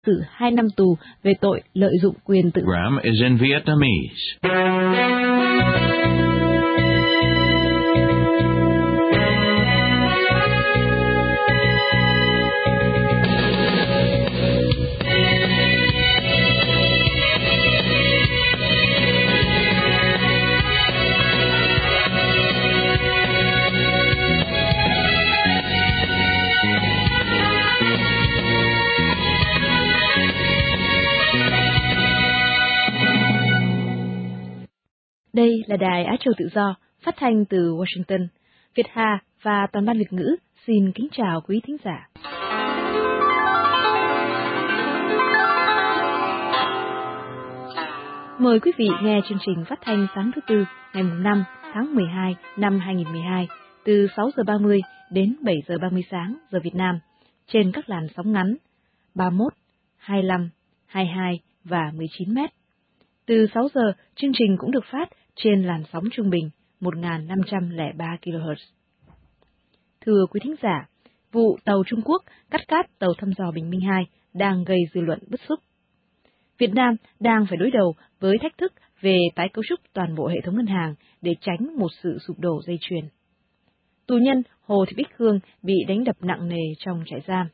xử 2 năm tù về tội lợi dụng quyền tự Program is in Vietnamese. Đây là Đài Á Châu Tự Do, phát thanh từ Washington. Việt Hà và toàn ban Việt ngữ xin kính chào quý thính giả. Mời quý vị nghe chương trình phát thanh sáng thứ Tư ngày 5 tháng 12 năm 2012 từ 6 giờ 30 đến 7 giờ 30 sáng giờ Việt Nam trên các làn sóng ngắn 31, 25, 22 và 19 mét. Từ 6 giờ, chương trình cũng được phát trên làn sóng trung bình 1.503 kHz. Thưa quý thính giả, vụ tàu Trung Quốc cắt cát tàu thăm dò Bình Minh 2 đang gây dư luận bức xúc. Việt Nam đang phải đối đầu với thách thức về tái cấu trúc toàn bộ hệ thống ngân hàng để tránh một sự sụp đổ dây chuyền. Tù nhân Hồ Thị Bích Hương bị đánh đập nặng nề trong trại giam.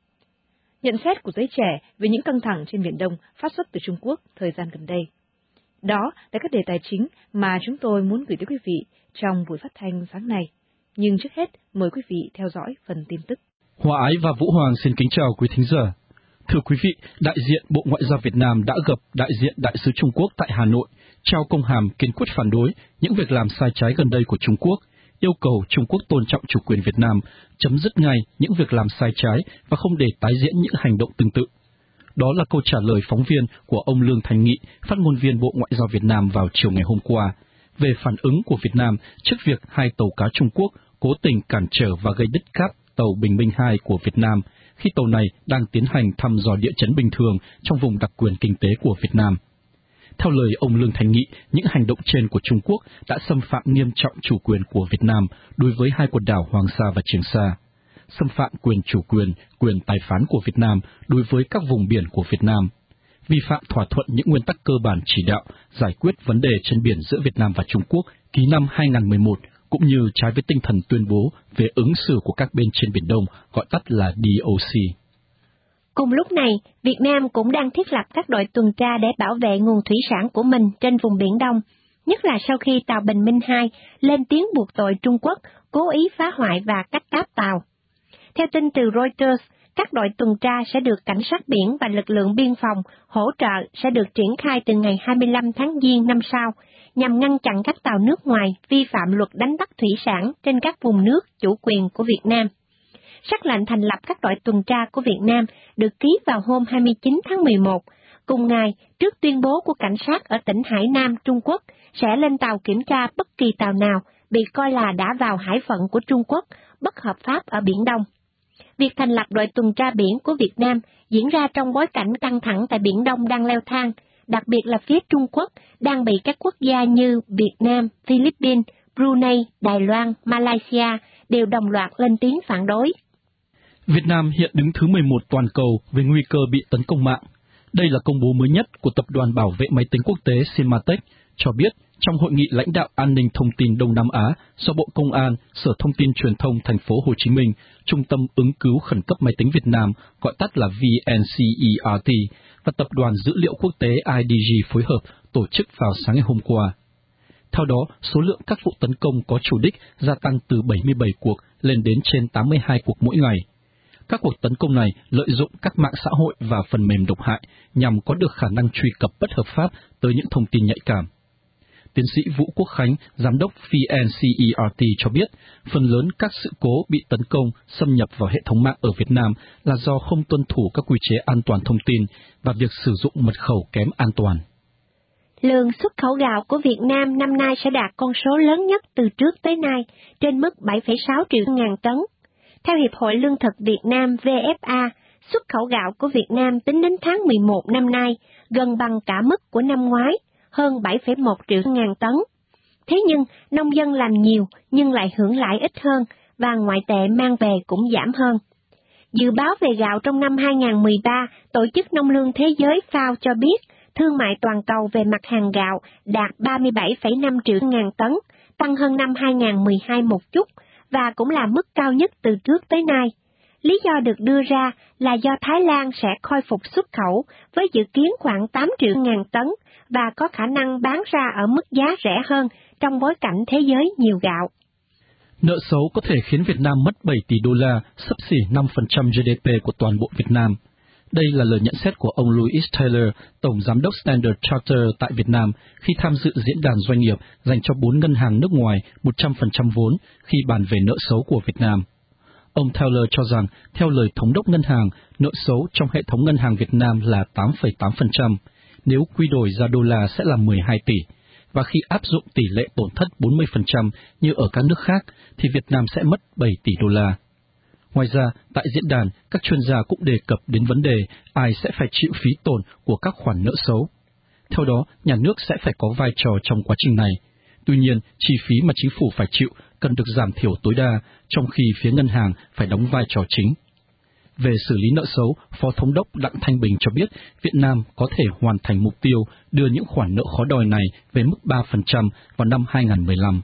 Nhận xét của giới trẻ về những căng thẳng trên Biển Đông phát xuất từ Trung Quốc thời gian gần đây. Đó là các đề tài chính mà chúng tôi muốn gửi tới quý vị trong buổi phát thanh sáng nay. Nhưng trước hết, mời quý vị theo dõi phần tin tức. Hòa Ái và Vũ Hoàng xin kính chào quý thính giả. Thưa quý vị, đại diện Bộ Ngoại giao Việt Nam đã gặp đại diện Đại sứ Trung Quốc tại Hà Nội, trao công hàm kiên quyết phản đối những việc làm sai trái gần đây của Trung Quốc, yêu cầu Trung Quốc tôn trọng chủ quyền Việt Nam, chấm dứt ngay những việc làm sai trái và không để tái diễn những hành động tương tự. Đó là câu trả lời phóng viên của ông Lương Thành Nghị, phát ngôn viên Bộ Ngoại giao Việt Nam vào chiều ngày hôm qua, về phản ứng của Việt Nam trước việc 2 tàu cá Trung Quốc cố tình cản trở và gây đứt cáp tàu Bình Minh 2 của Việt Nam khi tàu này đang tiến hành thăm dò địa chấn bình thường trong vùng đặc quyền kinh tế của Việt Nam. Theo lời ông Lương Thành Nghị, những hành động trên của Trung Quốc đã xâm phạm nghiêm trọng chủ quyền của Việt Nam đối với 2 quần đảo Hoàng Sa và Trường Sa, xâm phạm quyền chủ quyền, quyền tài phán của Việt Nam đối với các vùng biển của Việt Nam, vi phạm thỏa thuận những nguyên tắc cơ bản chỉ đạo giải quyết vấn đề trên biển giữa Việt Nam và Trung Quốc ký năm 2011, cũng như trái với tinh thần tuyên bố về ứng xử của các bên trên Biển Đông, gọi tắt là DOC. Cùng lúc này, Việt Nam cũng đang thiết lập các đội tuần tra để bảo vệ nguồn thủy sản của mình trên vùng Biển Đông, nhất là sau khi tàu Bình Minh 2 lên tiếng buộc tội Trung Quốc cố ý phá hoại và cắt cáp tàu. Theo tin từ Reuters, các đội tuần tra sẽ được cảnh sát biển và lực lượng biên phòng hỗ trợ sẽ được triển khai từ ngày 25 tháng Giêng năm sau, nhằm ngăn chặn các tàu nước ngoài vi phạm luật đánh bắt thủy sản trên các vùng nước chủ quyền của Việt Nam. Sắc lệnh thành lập các đội tuần tra của Việt Nam được ký vào hôm 29 tháng 11, cùng ngày trước tuyên bố của cảnh sát ở tỉnh Hải Nam, Trung Quốc sẽ lên tàu kiểm tra bất kỳ tàu nào bị coi là đã vào hải phận của Trung Quốc bất hợp pháp ở Biển Đông. Việc thành lập đội tuần tra biển của Việt Nam diễn ra trong bối cảnh căng thẳng tại Biển Đông đang leo thang, đặc biệt là phía Trung Quốc đang bị các quốc gia như Việt Nam, Philippines, Brunei, Đài Loan, Malaysia đều đồng loạt lên tiếng phản đối. Việt Nam hiện đứng thứ 11 toàn cầu về nguy cơ bị tấn công mạng. Đây là công bố mới nhất của Tập đoàn Bảo vệ Máy tính Quốc tế Symantec, cho biết trong hội nghị lãnh đạo an ninh thông tin Đông Nam Á do Bộ Công an, Sở Thông tin Truyền thông Thành phố Hồ Chí Minh, Trung tâm ứng cứu khẩn cấp máy tính Việt Nam, gọi tắt là VNCERT, và Tập đoàn Dữ liệu Quốc tế IDG phối hợp tổ chức vào sáng ngày hôm qua. Theo đó, số lượng các vụ tấn công có chủ đích gia tăng từ 77 cuộc lên đến trên 82 cuộc mỗi ngày. Các cuộc tấn công này lợi dụng các mạng xã hội và phần mềm độc hại nhằm có được khả năng truy cập bất hợp pháp tới những thông tin nhạy cảm. Tiến sĩ Vũ Quốc Khánh, Giám đốc VNCERT cho biết, phần lớn các sự cố bị tấn công xâm nhập vào hệ thống mạng ở Việt Nam là do không tuân thủ các quy chế an toàn thông tin và việc sử dụng mật khẩu kém an toàn. Lượng xuất khẩu gạo của Việt Nam năm nay sẽ đạt con số lớn nhất từ trước tới nay, trên mức 7,6 triệu ngàn tấn. Theo Hiệp hội Lương thực Việt Nam VFA, xuất khẩu gạo của Việt Nam tính đến tháng 11 năm nay gần bằng cả mức của năm ngoái, hơn 7,1 triệu ngàn tấn. Thế nhưng, nông dân làm nhiều nhưng lại hưởng lãi ít hơn và ngoại tệ mang về cũng giảm hơn. Dự báo về gạo trong năm 2013, Tổ chức Nông lương Thế giới FAO cho biết, thương mại toàn cầu về mặt hàng gạo đạt 37,5 triệu ngàn tấn, tăng hơn năm 2012 một chút, và cũng là mức cao nhất từ trước tới nay. Lý do được đưa ra là do Thái Lan sẽ khôi phục xuất khẩu với dự kiến khoảng 8 triệu ngàn tấn và có khả năng bán ra ở mức giá rẻ hơn trong bối cảnh thế giới nhiều gạo. Nợ xấu có thể khiến Việt Nam mất 7 tỷ đô la, xấp xỉ 5% GDP của toàn bộ Việt Nam. Đây là lời nhận xét của ông Louis Taylor, Tổng Giám đốc Standard Chartered tại Việt Nam, khi tham dự diễn đàn doanh nghiệp dành cho 4 ngân hàng nước ngoài 100% vốn khi bàn về nợ xấu của Việt Nam. Ông Taylor cho rằng, theo lời Thống đốc Ngân hàng, nợ xấu trong hệ thống ngân hàng Việt Nam là 8,8%, nếu quy đổi ra đô la sẽ là 12 tỷ, và khi áp dụng tỷ lệ tổn thất 40% như ở các nước khác, thì Việt Nam sẽ mất 7 tỷ đô la. Ngoài ra, tại diễn đàn, các chuyên gia cũng đề cập đến vấn đề ai sẽ phải chịu phí tổn của các khoản nợ xấu. Theo đó, nhà nước sẽ phải có vai trò trong quá trình này. Tuy nhiên, chi phí mà chính phủ phải chịu cần được giảm thiểu tối đa, trong khi phía ngân hàng phải đóng vai trò chính. Về xử lý nợ xấu, Phó Thống đốc Đặng Thanh Bình cho biết Việt Nam có thể hoàn thành mục tiêu đưa những khoản nợ khó đòi này về mức 3% vào năm 2015.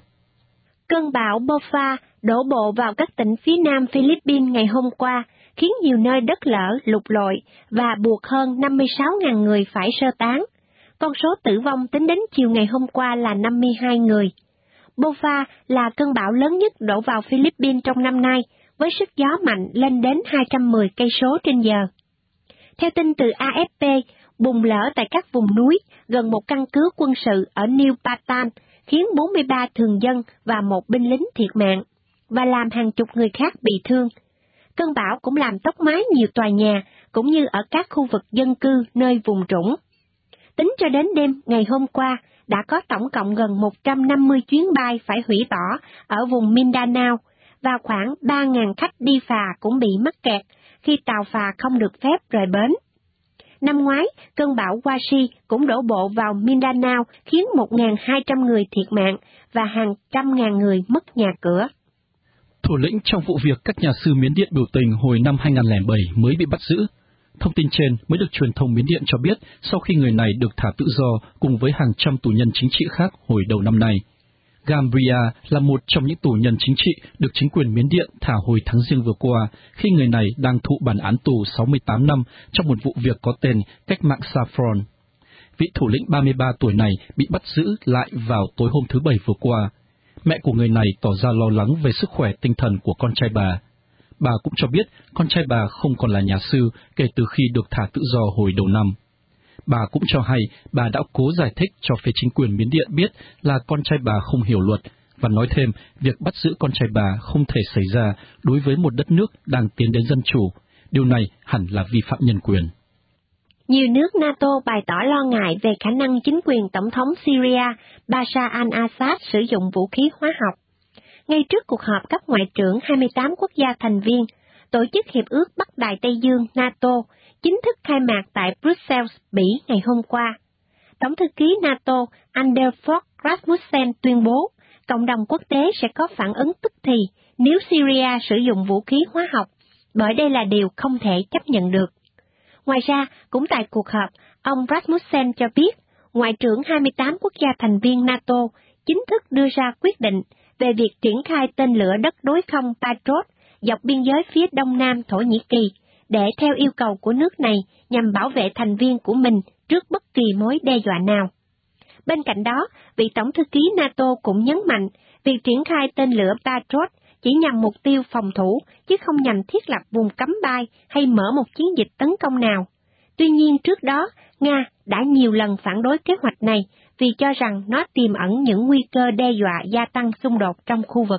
Cơn bão Bopha đổ bộ vào các tỉnh phía nam Philippines ngày hôm qua, khiến nhiều nơi đất lở, lụt lội và buộc hơn 56.000 người phải sơ tán. Con số tử vong tính đến chiều ngày hôm qua là 52 người. Bopha là cơn bão lớn nhất đổ vào Philippines trong năm nay, với sức gió mạnh lên đến 210 cây số trên giờ. Theo tin từ AFP, bùn lở tại các vùng núi gần một căn cứ quân sự ở New Patan khiến 43 thường dân và một binh lính thiệt mạng, và làm hàng chục người khác bị thương. Cơn bão cũng làm tốc mái nhiều tòa nhà, cũng như ở các khu vực dân cư nơi vùng trũng. Tính cho đến đêm ngày hôm qua, đã có tổng cộng gần 150 chuyến bay phải hủy bỏ ở vùng Mindanao, và khoảng 3.000 khách đi phà cũng bị mắc kẹt khi tàu phà không được phép rời bến. Năm ngoái, cơn bão Washi cũng đổ bộ vào Mindanao khiến 1.200 người thiệt mạng và hàng trăm ngàn người mất nhà cửa. Thủ lĩnh trong vụ việc các nhà sư Miến Điện biểu tình hồi năm 2007 mới bị bắt giữ. Thông tin trên mới được truyền thông Miến Điện cho biết sau khi người này được thả tự do cùng với hàng trăm tù nhân chính trị khác hồi đầu năm nay. Gambria là một trong những tù nhân chính trị được chính quyền Miến Điện thả hồi tháng Giêng vừa qua, khi người này đang thụ bản án tù 68 năm trong một vụ việc có tên Cách mạng Saffron. Vị thủ lĩnh 33 tuổi này bị bắt giữ lại vào tối hôm thứ Bảy vừa qua. Mẹ của người này tỏ ra lo lắng về sức khỏe tinh thần của con trai bà. Bà cũng cho biết con trai bà không còn là nhà sư kể từ khi được thả tự do hồi đầu năm. Bà cũng cho hay bà đã cố giải thích cho phía chính quyền Miến Điện biết là con trai bà không hiểu luật, và nói thêm việc bắt giữ con trai bà không thể xảy ra đối với một đất nước đang tiến đến dân chủ. Điều này hẳn là vi phạm nhân quyền. Nhiều nước NATO bày tỏ lo ngại về khả năng chính quyền Tổng thống Syria Bashar al-Assad sử dụng vũ khí hóa học. Ngay trước cuộc họp cấp ngoại trưởng 28 quốc gia thành viên, Tổ chức Hiệp ước Bắc Đại Tây Dương NATO chính thức khai mạc tại Brussels, Bỉ ngày hôm qua. Tổng thư ký NATO Anders Fogh Rasmussen tuyên bố cộng đồng quốc tế sẽ có phản ứng tức thì nếu Syria sử dụng vũ khí hóa học, bởi đây là điều không thể chấp nhận được. Ngoài ra, cũng tại cuộc họp, ông Rasmussen cho biết Ngoại trưởng 28 quốc gia thành viên NATO chính thức đưa ra quyết định về việc triển khai tên lửa đất đối không Patriot dọc biên giới phía đông nam Thổ Nhĩ Kỳ, để theo yêu cầu của nước này nhằm bảo vệ thành viên của mình trước bất kỳ mối đe dọa nào. Bên cạnh đó, vị tổng thư ký NATO cũng nhấn mạnh việc triển khai tên lửa Patriot chỉ nhằm mục tiêu phòng thủ, chứ không nhằm thiết lập vùng cấm bay hay mở một chiến dịch tấn công nào. Tuy nhiên trước đó, Nga đã nhiều lần phản đối kế hoạch này vì cho rằng nó tiềm ẩn những nguy cơ đe dọa gia tăng xung đột trong khu vực.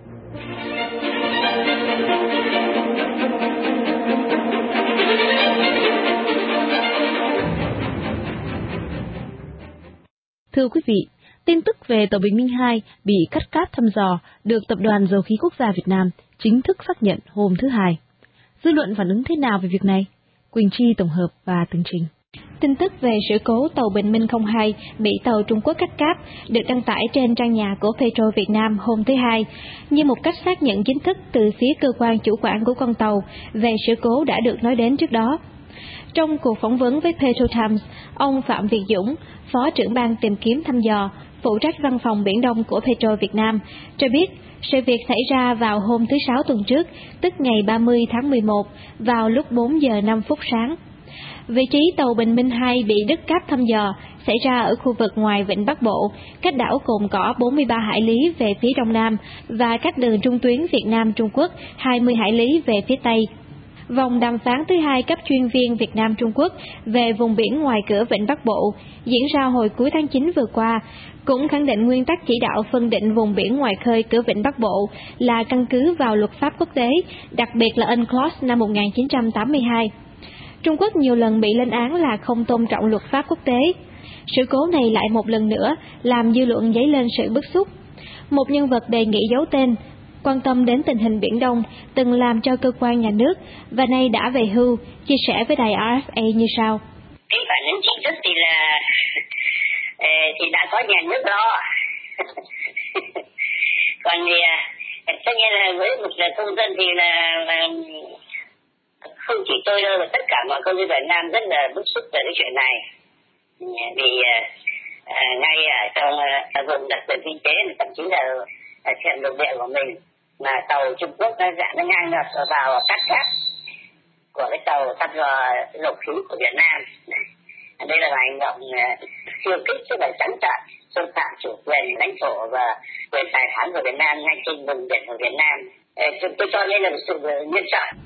Thưa quý vị, tin tức về tàu Bình Minh 2 bị cắt cáp thăm dò được Tập đoàn Dầu khí Quốc gia Việt Nam chính thức xác nhận hôm thứ Hai. Dư luận phản ứng thế nào về việc này? Quỳnh Chi tổng hợp và tường trình. Tin tức về sự cố tàu Bình Minh 02 bị tàu Trung Quốc cắt cáp được đăng tải trên trang nhà của Petro Việt Nam hôm thứ Hai, như một cách xác nhận chính thức từ phía cơ quan chủ quản của con tàu về sự cố đã được nói đến trước đó. Trong cuộc phỏng vấn với Petro Times, ông Phạm Việt Dũng, Phó trưởng ban tìm kiếm thăm dò, phụ trách văn phòng Biển Đông của Petro Việt Nam, cho biết sự việc xảy ra vào hôm thứ Sáu tuần trước, tức ngày 30 tháng 11, vào lúc 4 giờ 5 phút sáng. Vị trí tàu Bình Minh 2 bị đứt cáp thăm dò xảy ra ở khu vực ngoài vịnh Bắc Bộ, cách đảo Cồn Cỏ 43 hải lý về phía đông nam và cách đường trung tuyến Việt Nam-Trung Quốc 20 hải lý về phía tây. Vòng đàm phán thứ hai cấp chuyên viên Việt Nam-Trung Quốc về vùng biển ngoài cửa vịnh Bắc Bộ diễn ra hồi cuối tháng 9 vừa qua, cũng khẳng định nguyên tắc chỉ đạo phân định vùng biển ngoài khơi cửa vịnh Bắc Bộ là căn cứ vào luật pháp quốc tế, đặc biệt là UNCLOS năm 1982. Trung Quốc nhiều lần bị lên án là không tôn trọng luật pháp quốc tế. Sự cố này lại một lần nữa làm dư luận dấy lên sự bức xúc. Một nhân vật đề nghị giấu tên, quan tâm đến tình hình Biển Đông, từng làm cho cơ quan nhà nước và nay đã về hưu, chia sẻ với đài RFA như sau. Cái phản ứng chính thức thì là thì đã có nhà nước lo. Còn thì tất nhiên là với một công dân thì là không chỉ tôi đâu mà tất cả mọi công dân Việt Nam rất là bức xúc về cái chuyện này. Vì ngay ở trong vùng đặc quyền kinh tế, thậm chí là thềm lục địa của mình, mà tàu Trung Quốc nó ngang ngược vào cắt cáp của cái tàu thăm dò dầu khí của Việt Nam. Đây là hành động khiêu khích rất là trắng trợn, xâm phạm chủ quyền lãnh thổ và quyền tài phán của Việt Nam ngay trên vùng biển của Việt Nam. Tôi cho đây là một sự nghiêm trọng.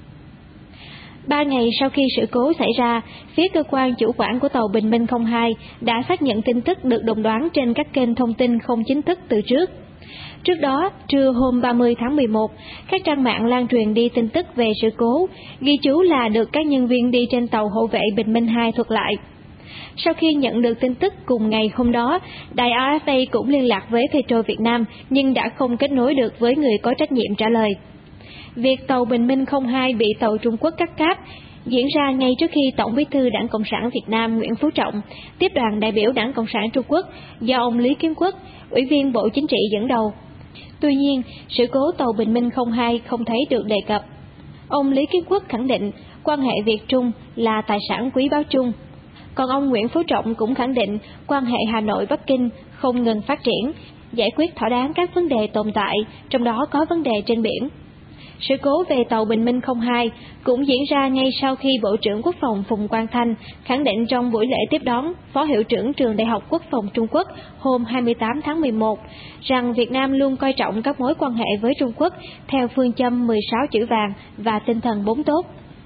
3 ngày sau khi sự cố xảy ra, phía cơ quan chủ quản của tàu Bình Minh 02 đã xác nhận tin tức được đồn đoán trên các kênh thông tin không chính thức từ trước. Trước đó, trưa hôm 30 tháng 11, các trang mạng lan truyền đi tin tức về sự cố, ghi chú là được các nhân viên đi trên tàu hộ vệ Bình Minh 2 thuật lại. Sau khi nhận được tin tức cùng ngày hôm đó, đài RFA cũng liên lạc với Petro Việt Nam nhưng đã không kết nối được với người có trách nhiệm trả lời. Việc tàu Bình Minh 02 bị tàu Trung Quốc cắt cáp diễn ra ngay trước khi Tổng Bí thư Đảng Cộng sản Việt Nam Nguyễn Phú Trọng tiếp đoàn đại biểu Đảng Cộng sản Trung Quốc do ông Lý Kiến Quốc, Ủy viên Bộ Chính trị dẫn đầu. Tuy nhiên, sự cố tàu Bình Minh 02 không thấy được đề cập. Ông Lý Kiến Quốc khẳng định quan hệ Việt-Trung là tài sản quý báu chung. Còn ông Nguyễn Phú Trọng cũng khẳng định quan hệ Hà Nội-Bắc Kinh không ngừng phát triển, giải quyết thỏa đáng các vấn đề tồn tại, trong đó có vấn đề trên biển. Sự cố về tàu Bình Minh 02 cũng diễn ra ngay sau khi Bộ trưởng Quốc phòng Phùng Quang Thanh khẳng định trong buổi lễ tiếp đón Phó Hiệu trưởng Trường Đại học Quốc phòng Trung Quốc hôm 28 tháng 11 rằng Việt Nam luôn coi trọng các mối quan hệ với Trung Quốc theo phương châm 16 chữ vàng và tinh thần 4 tốt.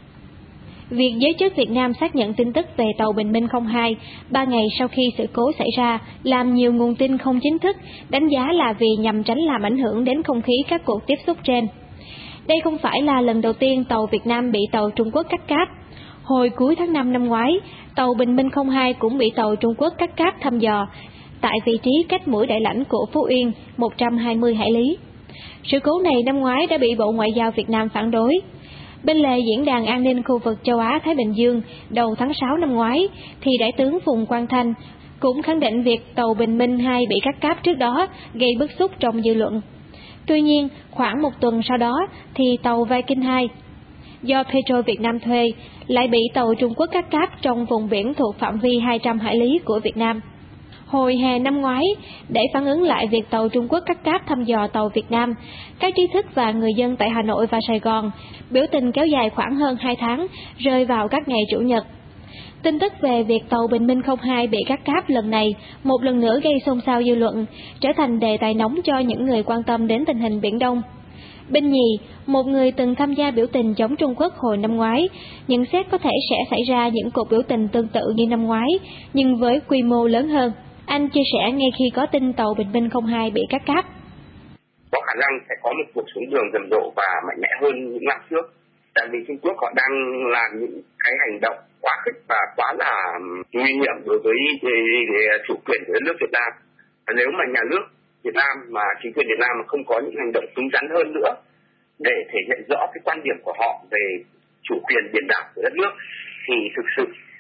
Việc giới chức Việt Nam xác nhận tin tức về tàu Bình Minh 02 3 ngày sau khi sự cố xảy ra làm nhiều nguồn tin không chính thức đánh giá là vì nhằm tránh làm ảnh hưởng đến không khí các cuộc tiếp xúc trên. Đây không phải là lần đầu tiên tàu Việt Nam bị tàu Trung Quốc cắt cáp. Hồi cuối tháng 5 năm ngoái, tàu Bình Minh 02 cũng bị tàu Trung Quốc cắt cáp thăm dò tại vị trí cách mũi đại lãnh của Phú Yên 120 hải lý. Sự cố này năm ngoái đã bị Bộ Ngoại giao Việt Nam phản đối. Bên lề Diễn đàn An ninh khu vực châu Á-Thái Bình Dương đầu tháng 6 năm ngoái, thì Đại tướng Phùng Quang Thanh cũng khẳng định việc tàu Bình Minh 2 bị cắt cáp trước đó gây bức xúc trong dư luận. Tuy nhiên, khoảng một tuần sau đó thì tàu Viking 2 do Petro Việt Nam thuê lại bị tàu Trung Quốc cắt cáp trong vùng biển thuộc phạm vi 200 hải lý của Việt Nam. Hồi hè năm ngoái, để phản ứng lại việc tàu Trung Quốc cắt cáp thăm dò tàu Việt Nam, các trí thức và người dân tại Hà Nội và Sài Gòn biểu tình kéo dài khoảng hơn 2 tháng, rơi vào các ngày Chủ nhật. Tin tức về việc tàu Bình Minh 02 bị cắt cáp lần này một lần nữa gây xôn xao dư luận, trở thành đề tài nóng cho những người quan tâm đến tình hình Biển Đông. Binh Nhì, một người từng tham gia biểu tình chống Trung Quốc hồi năm ngoái, nhận xét có thể sẽ xảy ra những cuộc biểu tình tương tự như năm ngoái, nhưng với quy mô lớn hơn. Anh chia sẻ ngay khi có tin tàu Bình Minh 02 bị cắt cáp. Có khả năng sẽ có một cuộc xuống đường rầm rộ và mạnh mẽ hơn những năm trước. Tại vì Trung Quốc họ đang làm những cái hành động quá khích và quá là nguy hiểm đối với chủ quyền của đất nước Việt Nam. Và nếu mà nhà nước Việt Nam mà chính quyền Việt Nam mà không có những hành động cứng rắn hơn nữa để thể hiện rõ cái quan điểm của họ về chủ quyền biển đảo của đất nước thì thực sự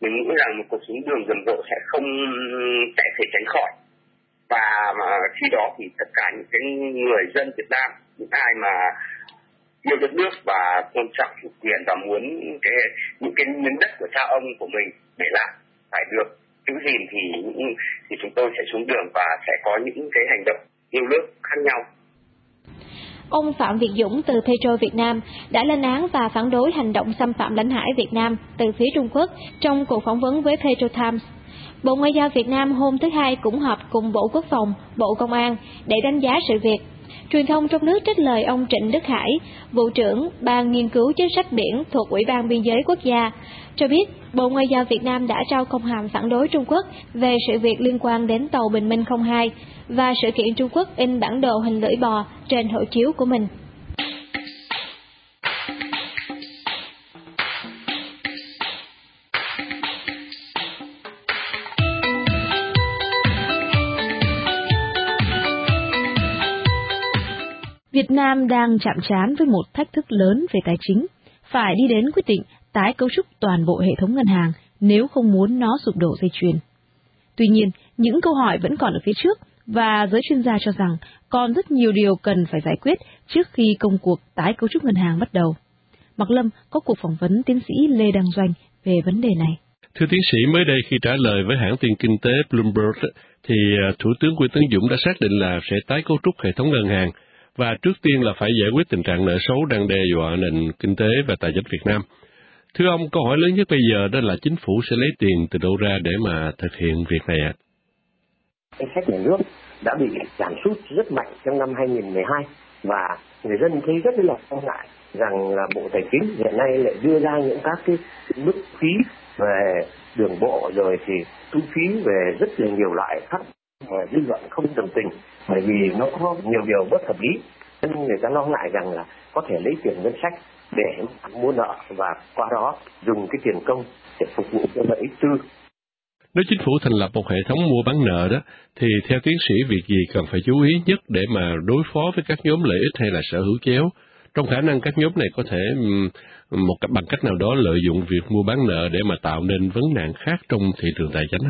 Mình nghĩ rằng một cuộc xuống đường rầm rộ sẽ không thể tránh khỏi. Và khi đó thì tất cả những cái người dân Việt Nam, những ai mà yêu đất nước và tôn trọng chủ quyền và muốn những cái miếng đất của cha ông của mình để lại phải được giữ gìn thì chúng tôi sẽ xuống đường và sẽ có những cái hành động yêu nước khác nhau. Ông Phạm Việt Dũng từ Petro Việt Nam đã lên án và phản đối hành động xâm phạm lãnh hải Việt Nam từ phía Trung Quốc trong cuộc phỏng vấn với Petro Times. Bộ Ngoại giao Việt Nam hôm thứ Hai cũng họp cùng Bộ Quốc phòng, Bộ Công an để đánh giá sự việc. Truyền thông trong nước trích lời ông Trịnh Đức Hải, Vụ trưởng Ban Nghiên cứu Chính sách Biển thuộc Ủy ban Biên giới Quốc gia, cho biết Bộ Ngoại giao Việt Nam đã trao công hàm phản đối Trung Quốc về sự việc liên quan đến tàu Bình Minh 02 và sự kiện Trung Quốc in bản đồ hình lưỡi bò trên hộ chiếu của mình. Việt Nam đang chạm trán với một thách thức lớn về tài chính, phải đi đến quyết định tái cấu trúc toàn bộ hệ thống ngân hàng nếu không muốn nó sụp đổ dây chuyền. Tuy nhiên, những câu hỏi vẫn còn ở phía trước và giới chuyên gia cho rằng còn rất nhiều điều cần phải giải quyết trước khi công cuộc tái cấu trúc ngân hàng bắt đầu. Mạc Lâm có cuộc phỏng vấn tiến sĩ Lê Đăng Doanh về vấn đề này. Thưa tiến sĩ, mới đây khi trả lời với hãng tin kinh tế Bloomberg, thì Thủ tướng Nguyễn Tấn Dũng đã xác định là sẽ tái cấu trúc hệ thống ngân hàng, và trước tiên là phải giải quyết tình trạng nợ xấu đang đe dọa nền kinh tế và tài chính Việt Nam. Thưa ông, câu hỏi lớn nhất bây giờ đó là chính phủ sẽ lấy tiền từ đâu ra để mà thực hiện việc này ạ? Ngân sách nhà nước đã bị giảm sút rất mạnh trong năm 2012 và người dân thấy rất là lo ngại rằng là Bộ Tài chính hiện nay lại đưa ra những các cái mức phí về đường bộ rồi thì thu phí về rất là nhiều loại khác mà dư luận không đồng tình, bởi vì nó có nhiều điều bất hợp lý, nên người ta lo ngại rằng là có thể lấy tiền ngân sách để mua nợ và qua đó dùng cái tiền công để phục vụ cho lợi ích tư. Nếu chính phủ thành lập một hệ thống mua bán nợ đó, thì theo tiến sĩ việc gì cần phải chú ý nhất để mà đối phó với các nhóm lợi ích hay là sở hữu chéo, trong khả năng các nhóm này có thể bằng cách nào đó lợi dụng việc mua bán nợ để mà tạo nên vấn nạn khác trong thị trường tài chính?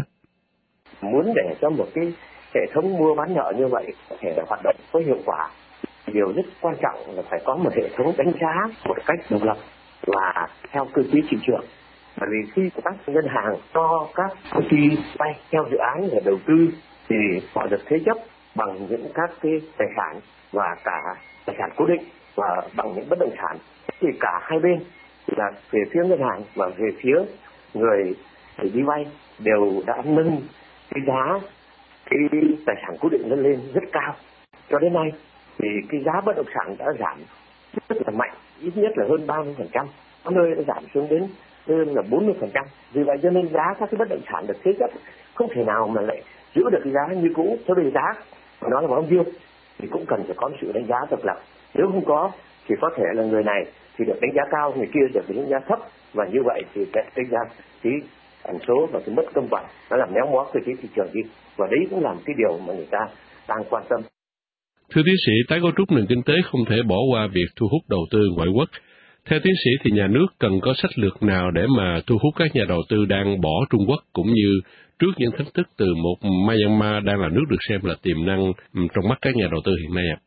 Muốn để cho một cái hệ thống mua bán nợ như vậy có thể hoạt động có hiệu quả, điều rất quan trọng là phải có một hệ thống đánh giá một cách độc lập và theo cơ chế thị trường. Bởi vì khi các ngân hàng cho các công ty vay theo dự án để đầu tư thì họ được thế chấp bằng những các cái tài sản và cả tài sản cố định và bằng những bất động sản, thì cả hai bên là về phía ngân hàng và về phía người đi vay đều đã nâng cái giá cái tài sản cố định lên rất cao. Cho đến nay thì cái giá bất động sản đã giảm rất là mạnh, ít nhất là hơn 30%, có nơi đã giảm xuống đến hơn là 40%. Vì vậy cho nên giá các cái bất động sản được thế chấp không thể nào mà lại giữ được cái giá như cũ. Cho nên giá mà nó là bao nhiêu thì cũng cần phải có sự đánh giá độc lập. Nếu không có thì có thể là người này thì được đánh giá cao, người kia được đánh giá thấp, và như vậy thì cái đánh giá cái ẩn số và cái mất công bằng nó làm méo mó cơ chế thị trường đi, và đấy cũng là một cái điều mà người ta đang quan tâm. Thưa tiến sĩ, tái cấu trúc nền kinh tế không thể bỏ qua việc thu hút đầu tư ngoại quốc. Theo tiến sĩ thì nhà nước cần có sách lược nào để mà thu hút các nhà đầu tư đang bỏ Trung Quốc, cũng như trước những thách thức từ một Myanmar đang là nước được xem là tiềm năng trong mắt các nhà đầu tư hiện nay ạ?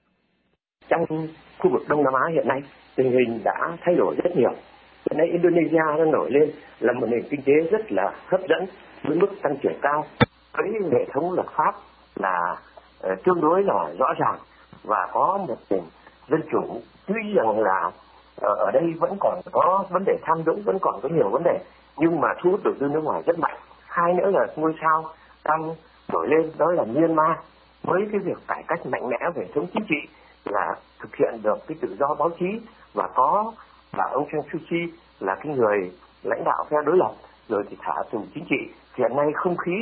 Trong khu vực Đông Nam Á hiện nay, tình hình đã thay đổi rất nhiều. Hiện nay Indonesia đang nổi lên là một nền kinh tế rất là hấp dẫn với mức tăng trưởng cao, với hệ thống luật pháp là tương đối là rõ ràng và có một nền dân chủ. Tuy rằng là ở đây vẫn còn có vấn đề tham nhũng, vẫn còn có nhiều vấn đề, nhưng mà thu hút đầu tư nước ngoài rất mạnh. Hai nữa là ngôi sao đang nổi lên đó là Myanmar, với cái việc cải cách mạnh mẽ về hệ thống chính trị là thực hiện được cái tự do báo chí, và có bà ông Aung San Suu Kyi là cái người lãnh đạo phe đối lập rồi thì thả tù chính trị. Hiện nay không khí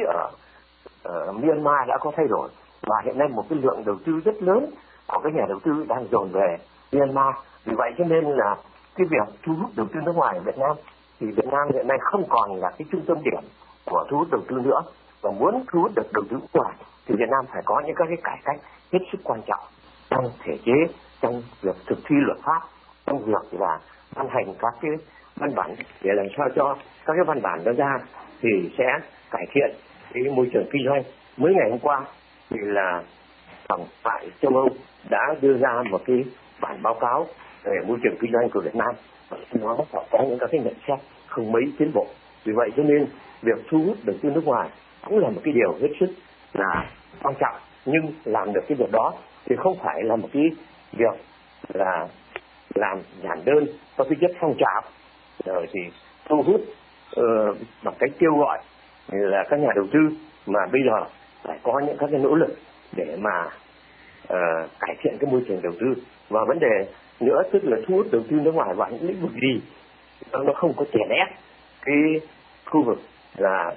ở Myanmar đã có thay đổi, và hiện nay một cái lượng đầu tư rất lớn của các nhà đầu tư đang dồn về Myanmar. Vì vậy cho nên là cái việc thu hút đầu tư nước ngoài ở Việt Nam thì Việt Nam hiện nay không còn là cái trung tâm điểm của thu hút đầu tư nữa, và muốn thu hút được đầu tư nước ngoài thì Việt Nam phải có những các cái cải cách hết sức quan trọng trong thể chế, trong việc thực thi luật pháp, trong việc là ban hành các cái văn bản để làm sao cho các cái văn bản đó ra thì sẽ cải thiện cái môi trường kinh doanh. Mới ngày hôm qua thì là Phòng tại châu Âu đã đưa ra một cái bản báo cáo về môi trường kinh doanh của Việt Nam. Nó có những các cái nhận xét không mấy tiến bộ. Vì vậy cho nên việc thu hút đầu tư nước ngoài cũng là một cái điều hết sức là quan trọng. Nhưng làm được cái việc đó thì không phải là một cái việc là làm giản đơn có cái chất phong trào rồi thì thu hút bằng cách kêu gọi là các nhà đầu tư, mà bây giờ phải có những các cái nỗ lực để mà cải thiện cái môi trường đầu tư. Và vấn đề nữa tức là thu hút đầu tư nước ngoài vào những lĩnh vực gì nó không có chèn ép cái khu vực là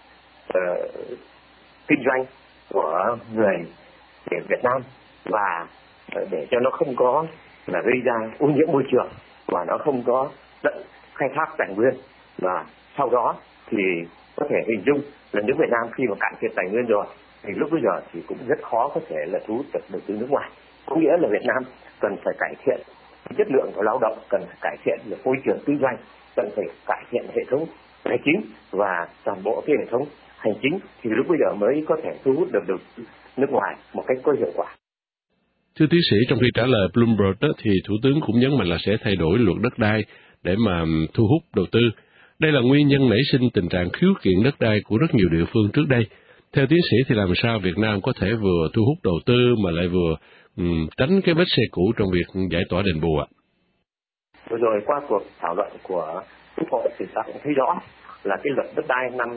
kinh doanh của người Việt Nam, và để cho nó không có là gây ra ô nhiễm môi trường và nó không có khai thác tài nguyên. Và sau đó thì có thể hình dung là nước Việt Nam khi mà cạn kiệt tài nguyên rồi thì lúc bây giờ thì cũng rất khó có thể là thu hút được đầu tư nước ngoài. Có nghĩa là Việt Nam cần phải cải thiện chất lượng của lao động, cần phải cải thiện được môi trường kinh doanh, cần phải cải thiện hệ thống tài chính và toàn bộ cái hệ thống hành chính, thì lúc bây giờ mới có thể thu hút được đầu tư nước ngoài một cách có hiệu quả. Thưa tiến sĩ, trong khi trả lời Bloomberg đó, thì Thủ tướng cũng nhấn mạnh là sẽ thay đổi luật đất đai để mà thu hút đầu tư. Đây là nguyên nhân nảy sinh tình trạng khiếu kiện đất đai của rất nhiều địa phương trước đây. Theo tiến sĩ thì làm sao Việt Nam có thể vừa thu hút đầu tư mà lại vừa tránh cái vết xe cũ trong việc giải tỏa đền bù ạ? Vừa rồi qua cuộc thảo luận của Quốc hội thì ta cũng thấy rõ là cái luật đất đai năm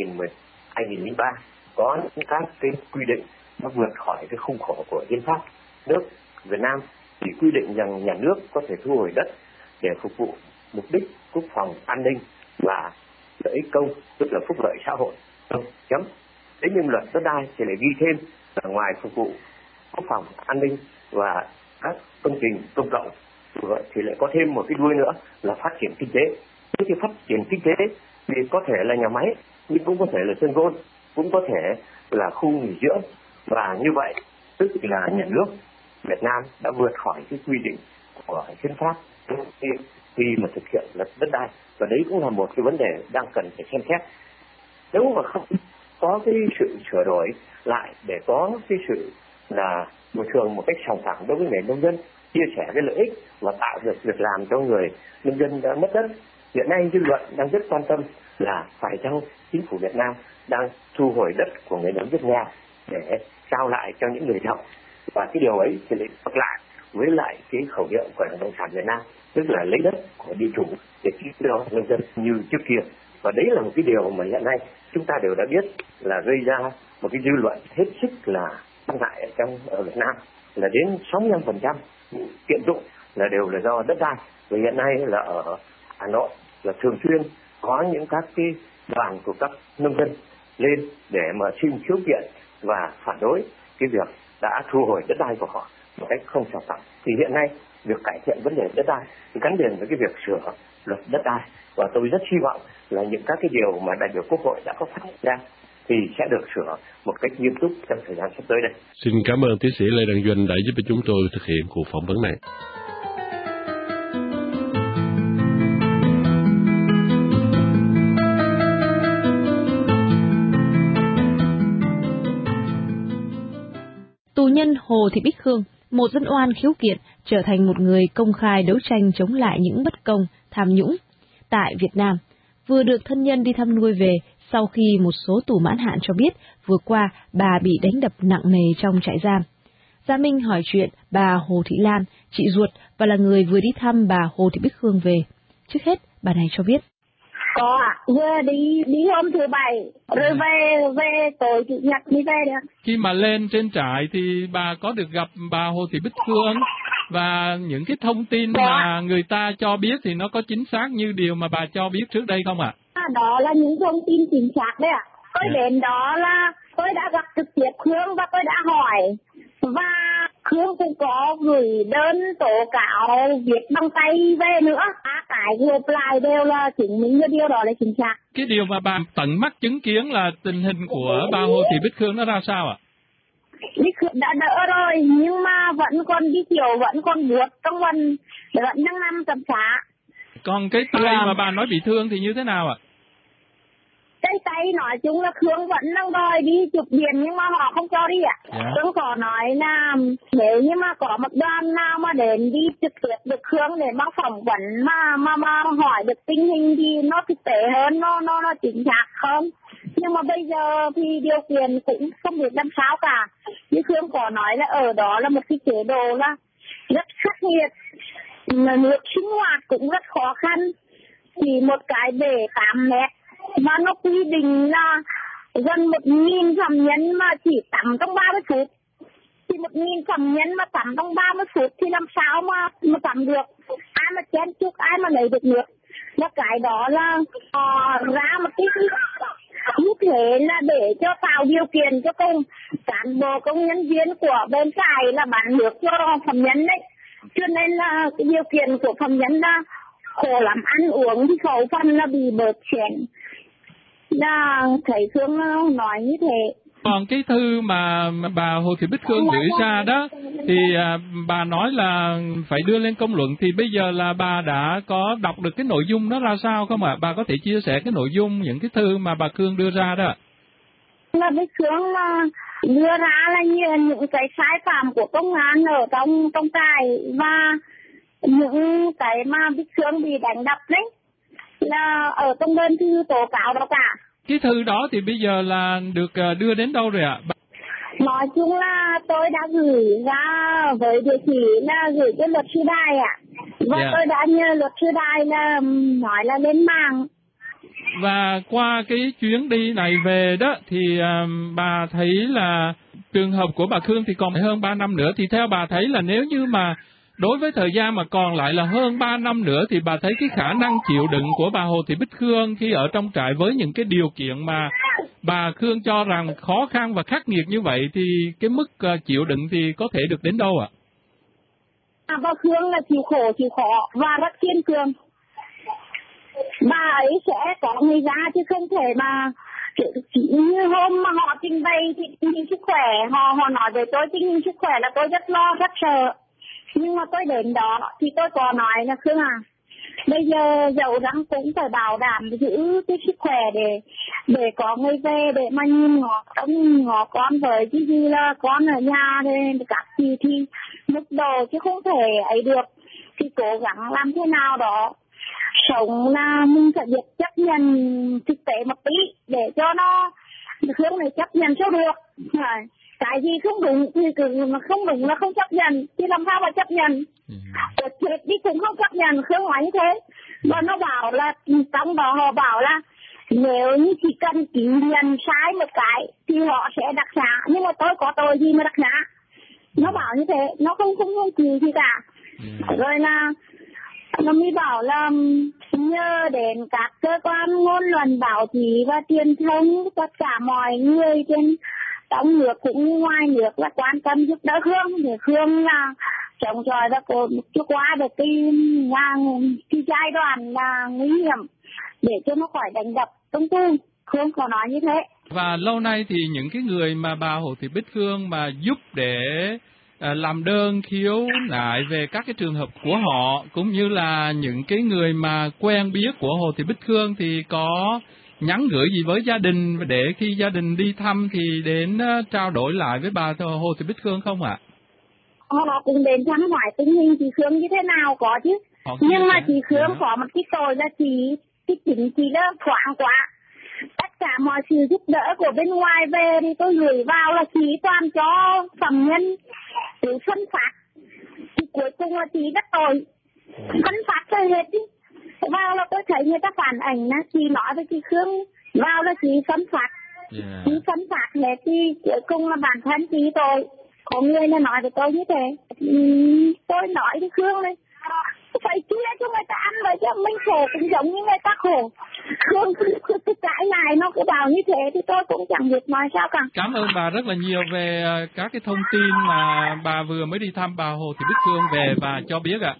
2003 có những các cái quy định nó vượt khỏi cái khung khổ của hiến pháp nước Việt Nam, thì quy định rằng nhà nước có thể thu hồi đất để phục vụ mục đích quốc phòng an ninh và lợi ích công, tức là phúc lợi xã hội. Chấm. Thế nhưng luật đất đai thì lại ghi thêm là ngoài phục vụ quốc phòng an ninh và các công trình công cộng thì lại có thêm một cái đuôi nữa là phát triển kinh tế. Thế thì phát triển kinh tế thì có thể là nhà máy, nhưng cũng có thể là sân golf, cũng có thể là khu nghỉ dưỡng. Và như vậy tức là nhà nước Việt Nam đã vượt khỏi cái quy định của hiến pháp khi mà thực hiện luật đất đai, và đấy cũng là một cái vấn đề đang cần phải xem xét. Nếu mà không có cái sự sửa đổi lại để có cái sự là bồi thường một cách sòng phẳng đối với người nông dân, chia sẻ cái lợi ích và tạo được việc làm cho người nông dân đã mất đất. Hiện nay dư luận đang rất quan tâm là phải chăng chính phủ Việt Nam đang thu hồi đất của người nông dân nghèo để trao lại cho những người giàu, và cái điều ấy thì lại ngược lại với lại cái khẩu hiệu của Đảng Cộng sản Việt Nam, tức là lấy đất của địa chủ để chi cho nông dân như trước kia. Và đấy là một cái điều mà hiện nay chúng ta đều đã biết là gây ra một cái dư luận hết sức là quan ngại ở Việt Nam, là đến 65% kiện tụng là đều là do đất đai. Và hiện nay là ở Hà Nội là thường xuyên có những các cái đoàn của các nông dân lên để mà xin khiếu kiện và phản đối cái việc đã thu hồi đất đai của họ một cách không sòng phẳng. Thì hiện nay việc cải thiện vấn đề đất đai thì gắn liền với cái việc sửa luật đất đai, và tôi rất hy vọng là những các cái điều mà đại biểu Quốc hội đã có phát ra thì sẽ được sửa một cách nghiêm túc trong thời gian sắp tới đây. Xin cảm ơn tiến sĩ Lê Đăng Doanh đã giúp cho chúng tôi thực hiện cuộc phỏng vấn này. Tù nhân Hồ Thị Bích Khương, một dân oan khiếu kiện, trở thành một người công khai đấu tranh chống lại những bất công, tham nhũng. Tại Việt Nam, vừa được thân nhân đi thăm nuôi về sau khi một số tù mãn hạn cho biết vừa qua bà bị đánh đập nặng nề trong trại giam. Gia Minh hỏi chuyện bà Hồ Thị Lan, chị ruột và là người vừa đi thăm bà Hồ Thị Bích Khương về. Trước hết, bà này cho biết. Có ạ, vừa đi hôm thứ Bảy, rồi về tối Chủ nhật đi về được. Khi mà lên trên trại thì bà có được gặp bà Hồ Thị Bích Khương, và những cái thông tin mà người ta cho biết thì nó có chính xác như điều mà bà cho biết trước đây không ạ? Đó là những thông tin chính xác đấy ạ. Tôi đến đó là tôi đã gặp trực tiếp Khương và tôi đã hỏi, và Khương cũng có gửi đơn tố cáo viết bằng tay về nữa. Cái gộp lại đều là chứng minh cái điều đó là chính xác. Cái điều mà bà tận mắt chứng kiến là tình hình của bà Hồ Thị Bích Khương nó ra sao ạ? Bích Khương đã đỡ rồi, nhưng mà vẫn còn đi kiểu, vẫn còn buốt trong vẫn đang nằm tầm xá. Còn cái tay mà bà nói bị thương thì như thế nào ạ? Tay nói chung là Khương vẫn đang đòi đi chụp điện nhưng mà họ không cho đi ạ. Khương có nói là nếu như mà có một đoàn nào mà đến đi trực tiếp được Khương để mà phỏng vấn mà hỏi được tình hình thì nó thực tế hơn, nó chính xác hơn. Nhưng mà bây giờ thì điều kiện cũng không biết làm sao cả. Như Khương có nói là ở đó là một cái chế độ là rất khắc nghiệt, nước sinh hoạt cũng rất khó khăn. Chỉ một cái bể 8 mét mà nó quy định là gần 1.000 phạm nhân mà chỉ tắm trong 30 phút. Thì 1.000 phạm nhân mà tắm trong 30 phút thì làm sao mà tắm được? Ai mà chen chúc, ai mà lấy được nước? Và cái đó là ra một cái như thế là để cho tạo điều kiện cho cán bộ công nhân viên của bên trại là bán nước cho phạm nhân đấy. Cho nên là cái điều kiện của phạm nhân là khổ lắm, ăn uống thì khẩu phần là bị bợt chén. Là thầy Khương nói như thế. Còn cái thư mà bà Hồ Thị Bích Khương gửi ra đó thì bà nói là phải đưa lên công luận, thì bây giờ là bà đã có đọc được cái nội dung nó ra sao không ạ? Bà có thể chia sẻ cái nội dung những cái thư mà bà Khương đưa ra đó. Là Bích Khương đưa ra là những cái sai phạm của công an ở trong trại và những cái mà Bích Khương bị đánh đập đấy là ở trong đơn thư tố cáo đó cả. Cái thư đó thì bây giờ là được đưa đến đâu rồi ạ? Nói chung là tôi đã gửi ra với địa chỉ là gửi cho luật sư Đài ạ. Và tôi đã nhờ luật sư Đài là nói là lên mạng. Và qua cái chuyến đi này về đó thì bà thấy là trường hợp của bà Khương thì còn hơn 3 năm nữa, thì theo bà thấy là nếu như mà đối với thời gian mà còn lại là hơn 3 năm nữa thì bà thấy cái khả năng chịu đựng của bà Hồ Thị Bích Khương khi ở trong trại với những cái điều kiện mà bà Khương cho rằng khó khăn và khắc nghiệt như vậy thì cái mức chịu đựng thì có thể được đến đâu ạ? Bà Khương là chịu khổ, chịu khó và rất kiên cường. Bà ấy sẽ có người ra chứ không thể mà như hôm mà họ trình bày thì tình hình sức khỏe, họ nói về tôi tình hình sức khỏe là tôi rất lo, rất sợ. Nhưng mà tôi đến đó thì tôi có nói là Khương bây giờ dẫu rằng cũng phải bảo đảm giữ cái sức khỏe để có người về để mà nhìn ngó con với chứ như là con ở nhà thì các gì thì mức độ chứ không thể ấy được, thì cố gắng làm thế nào đó sống là mình phải biết chấp nhận thực tế một tí để cho nó Khương này chấp nhận cho được. Cái gì không đúng thì mà không đúng là không chấp nhận, thì làm sao mà chấp nhận? Chết đi cũng không chấp nhận, Khương nói như thế. Và nó bảo là trong đó họ bảo là nếu như chỉ cần chỉ nhận sai một cái thì họ sẽ đặc xá, nhưng mà tôi có tội gì mà đặc xá? Nó bảo như thế, nó không chịu gì cả. Rồi là nó mới bảo là nhờ đến các cơ quan ngôn luận báo chí và truyền thông, tất cả mọi người trên trong nước cũng ngoài nước là quan tâm giúp đỡ Khương để Khương là chống chọi và cho qua được cái giai đoạn là nguy hiểm để cho nó khỏi đánh đập tung tư. Khương có nói như thế. Và lâu nay thì những cái người mà bà Hồ Thị Bích Khương mà giúp để làm đơn khiếu nại về các cái trường hợp của họ, cũng như là những cái người mà quen biết của Hồ Thị Bích Khương thì có nhắn gửi gì với gia đình để khi gia đình đi thăm thì đến trao đổi lại với bà Hồ Thị Bích Khương không ạ? Họ cũng đến thăm hỏi tình hình chị Khương như thế nào có chứ. Nhưng mà chị Khương có một cái tội là chị là thoáng quá. Tất cả mọi sự giúp đỡ của bên ngoài về thì tôi gửi vào là chị toàn cho phạm nhân tự phân phạt. Thì cuối cùng là chị rất tội. Phân phạt cho hết đi. Vào là tôi thấy người ta phản ảnh á, chị nói với chị Khương, vào là chị phân phạt. Chị phân phạt hết thì cuối cùng là bản thân chị tôi. Có người nó nói với tôi như thế. Tôi nói với Khương này, phải chia cho người ta ăn vậy chứ mình khổ cũng giống như người ta khổ. Khương cứ cãi lại nó cứ bảo như thế thì tôi cũng chẳng biết nói sao cả. Cảm ơn bà rất là nhiều về các cái thông tin mà bà vừa mới đi thăm bà Hồ Thị Bích Khương về và cho biết ạ.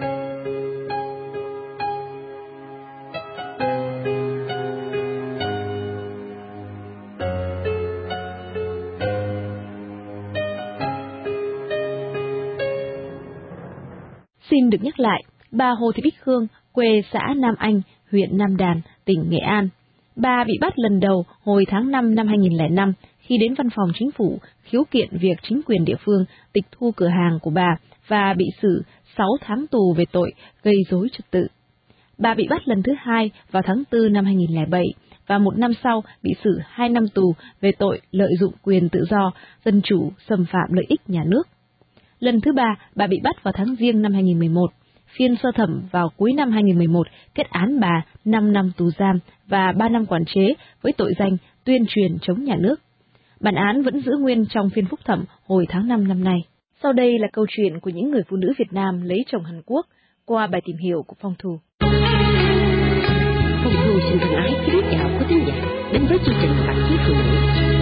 Xin được nhắc lại, bà Hồ Thị Bích Khương, quê xã Nam Anh, huyện Nam Đàn, tỉnh Nghệ An. Bà bị bắt lần đầu hồi tháng 5 năm 2005 khi đến văn phòng chính phủ khiếu kiện việc chính quyền địa phương tịch thu cửa hàng của bà và bị xử 6 tháng tù về tội gây rối trật tự. Bà bị bắt lần thứ hai vào tháng 4 năm 2007 và một năm sau bị xử 2 năm tù về tội lợi dụng quyền tự do, dân chủ, xâm phạm lợi ích nhà nước. Lần thứ ba, bà bị bắt vào tháng Giêng năm 2011. Phiên sơ thẩm vào cuối năm 2011 kết án bà 5 năm tù giam và 3 năm quản chế với tội danh tuyên truyền chống nhà nước. Bản án vẫn giữ nguyên trong phiên phúc thẩm hồi tháng 5 năm nay. Sau đây là câu chuyện của những người phụ nữ Việt Nam lấy chồng Hàn Quốc qua bài tìm hiểu của Phong Thu. Phong Thu xin thân ái kính chào quý thính giả đến với chương trình Tạp chí Phụ nữ.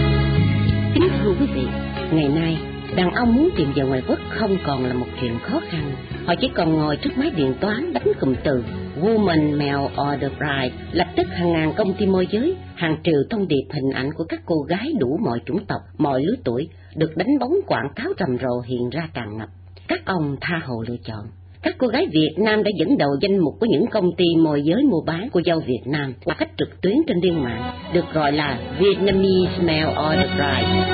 Kính thưa quý vị, ngày nay đàn ông muốn tìm vợ ngoài quốc không còn là một chuyện khó khăn. Họ chỉ còn ngồi trước máy điện toán đánh cụm từ Woman, Male or the Bride. Lập tức hàng ngàn công ty môi giới, hàng triệu thông điệp hình ảnh của các cô gái đủ mọi chủng tộc, mọi lứa tuổi được đánh bóng quảng cáo rầm rộ hiện ra tràn ngập. Các ông tha hồ lựa chọn. Các cô gái Việt Nam đã dẫn đầu danh mục của những công ty môi giới mua bán cô dâu Việt Nam qua cách trực tuyến trên liên mạng, được gọi là Vietnamese Male or the Bride.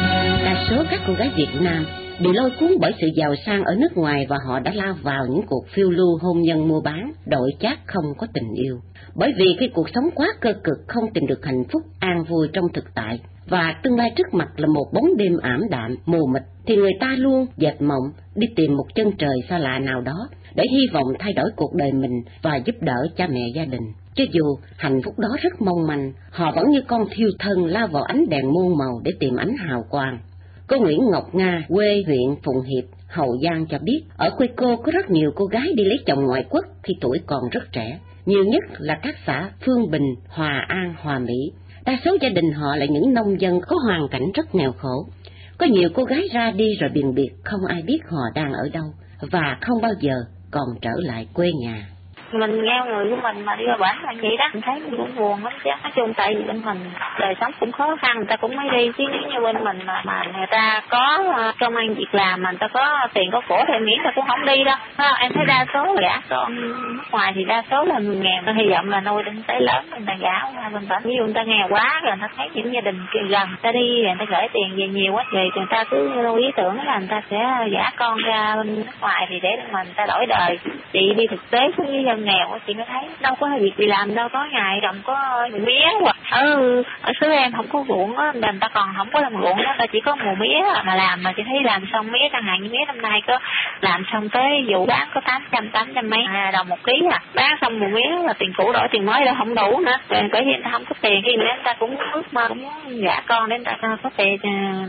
Đa số các cô gái Việt Nam bị lôi cuốn bởi sự giàu sang ở nước ngoài và họ đã lao vào những cuộc phiêu lưu hôn nhân mua bán, đổi chác không có tình yêu. Bởi vì khi cuộc sống quá cơ cực không tìm được hạnh phúc an vui trong thực tại và tương lai trước mặt là một bóng đêm ảm đạm, mù mịt, thì người ta luôn dệt mộng đi tìm một chân trời xa lạ nào đó để hy vọng thay đổi cuộc đời mình và giúp đỡ cha mẹ gia đình. Cho dù hạnh phúc đó rất mong manh, họ vẫn như con thiêu thân lao vào ánh đèn muôn màu để tìm ánh hào quang. Cô Nguyễn Ngọc Nga, quê huyện Phụng Hiệp, Hậu Giang cho biết, ở quê cô có rất nhiều cô gái đi lấy chồng ngoại quốc khi tuổi còn rất trẻ, nhiều nhất là các xã Phương Bình, Hòa An, Hòa Mỹ. Đa số gia đình họ là những nông dân có hoàn cảnh rất nghèo khổ. Có nhiều cô gái ra đi rồi biền biệt, không ai biết họ đang ở đâu và không bao giờ còn trở lại quê nhà. Mình nghe người của mình mà đi qua bển là vậy đó, mình thấy mình cũng buồn lắm chứ. Nói chung tại vì bên mình đời sống cũng khó khăn, người ta cũng mới đi, chứ nếu như bên mình mà người ta có công ăn việc làm, mà người ta có tiền có của thì miễn ta cũng không đi đâu. Em thấy đa số là gả con nước ngoài thì đa số là người nghèo, hy vọng là nuôi đến tới lớn người ta gả qua bên bển. Ví dụ người ta nghèo quá rồi người ta thấy những gia đình gần người ta đi rồi người ta gửi tiền về nhiều quá thì người ta cứ nuôi ý tưởng là người ta sẽ gả con ra bên nước ngoài thì để mà người ta đổi đời. Chị đi thực tế xuống với dân nghèo chị mới thấy đâu có việc gì làm, đâu có ngày trồng có mía hoặc ở xứ em không có ruộng á, người ta còn không có làm ruộng đó, ta chỉ có mùa mía mà làm, mà chị thấy làm xong mía chẳng hạn như mía năm nay có làm xong tới vụ bán có 800 mấy đồng một ký bán xong mùa mía là tiền cũ đổi tiền mới đâu không đủ nữa, bởi vì người ta không có tiền, khi người ta cũng ước mơ cũng muốn gả con để người ta có tiền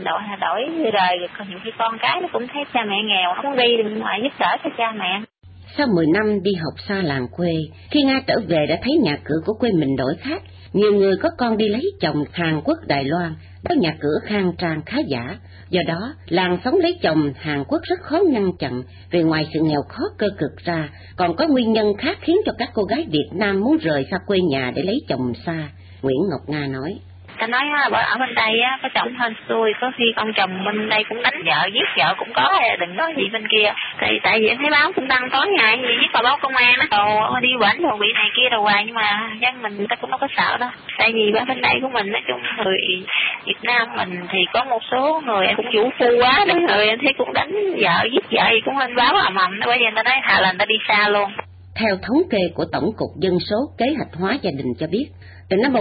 đổi đời, còn nhiều khi con cái nó cũng thấy cha mẹ nghèo không đi bên ngoài giúp đỡ cho cha mẹ. Sau 10 năm đi học xa làng quê, khi Nga trở về đã thấy nhà cửa của quê mình đổi khác. Nhiều người có con đi lấy chồng Hàn Quốc, Đài Loan, có nhà cửa khang trang khá giả. Do đó, làng sống lấy chồng Hàn Quốc rất khó ngăn chặn, vì ngoài sự nghèo khó cơ cực ra, còn có nguyên nhân khác khiến cho các cô gái Việt Nam muốn rời xa quê nhà để lấy chồng xa. Nguyễn Ngọc Nga nói. Ta nói ở bên đây có chồng hên xui, có khi ông chồng bên đây cũng đánh vợ, giết vợ cũng có, đừng nói gì bên kia. Thì tại vì em thấy báo cũng đăng tối ngày gì nhất là báo công an đó, đi bệnh rồi bị này kia đồ hoài, nhưng mà dân mình người ta cũng đâu có sợ đâu. Tại vì bên đây của mình nói chung người Việt Nam mình thì có một số người cũng vũ phu quá, đúng rồi em thấy cũng đánh vợ, giết vợ gì cũng lên báo ầm ầm, bởi vì người ta nói thà là người ta đi xa luôn. Theo thống kê của Tổng cục Dân số Kế hoạch hóa gia đình cho biết, từ năm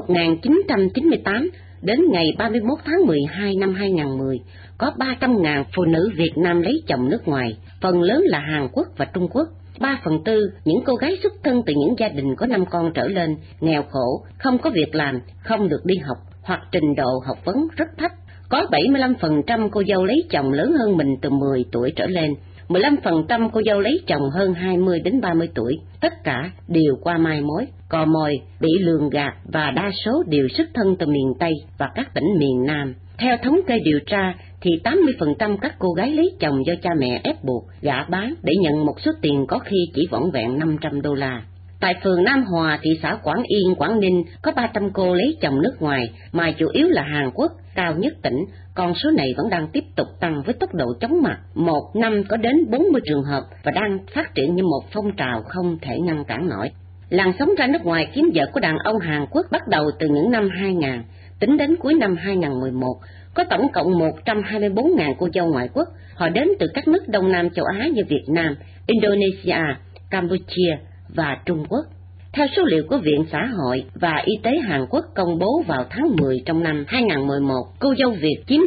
1998 đến ngày 31 tháng 12 năm 2010, có 300.000 phụ nữ Việt Nam lấy chồng nước ngoài, phần lớn là Hàn Quốc và Trung Quốc. 3/4 những cô gái xuất thân từ những gia đình có 5 con trở lên, nghèo khổ, không có việc làm, không được đi học hoặc trình độ học vấn rất thấp. Có 75% cô dâu lấy chồng lớn hơn mình từ 10 tuổi trở lên. 15% cô dâu lấy chồng hơn 20 đến 30 tuổi, tất cả đều qua mai mối, cò mồi, bị lường gạt và đa số đều xuất thân từ miền Tây và các tỉnh miền Nam. Theo thống kê điều tra thì 80% các cô gái lấy chồng do cha mẹ ép buộc, gả bán để nhận một số tiền có khi chỉ vỏn vẹn $500. Tại phường Nam Hòa, thị xã Quảng Yên, Quảng Ninh có 300 cô lấy chồng nước ngoài mà chủ yếu là Hàn Quốc, cao nhất tỉnh. Con số này vẫn đang tiếp tục tăng với tốc độ chóng mặt, một năm có đến 40 trường hợp và đang phát triển như một phong trào không thể ngăn cản nổi. Làn sóng ra nước ngoài kiếm vợ của đàn ông Hàn Quốc bắt đầu từ những năm 2000, tính đến cuối năm 2011, có tổng cộng 124.000 cô dâu ngoại quốc. Họ đến từ các nước Đông Nam châu Á như Việt Nam, Indonesia, Campuchia và Trung Quốc. Theo số liệu của Viện Xã hội và Y tế Hàn Quốc công bố vào tháng 10 trong năm 2011, cô dâu Việt chiếm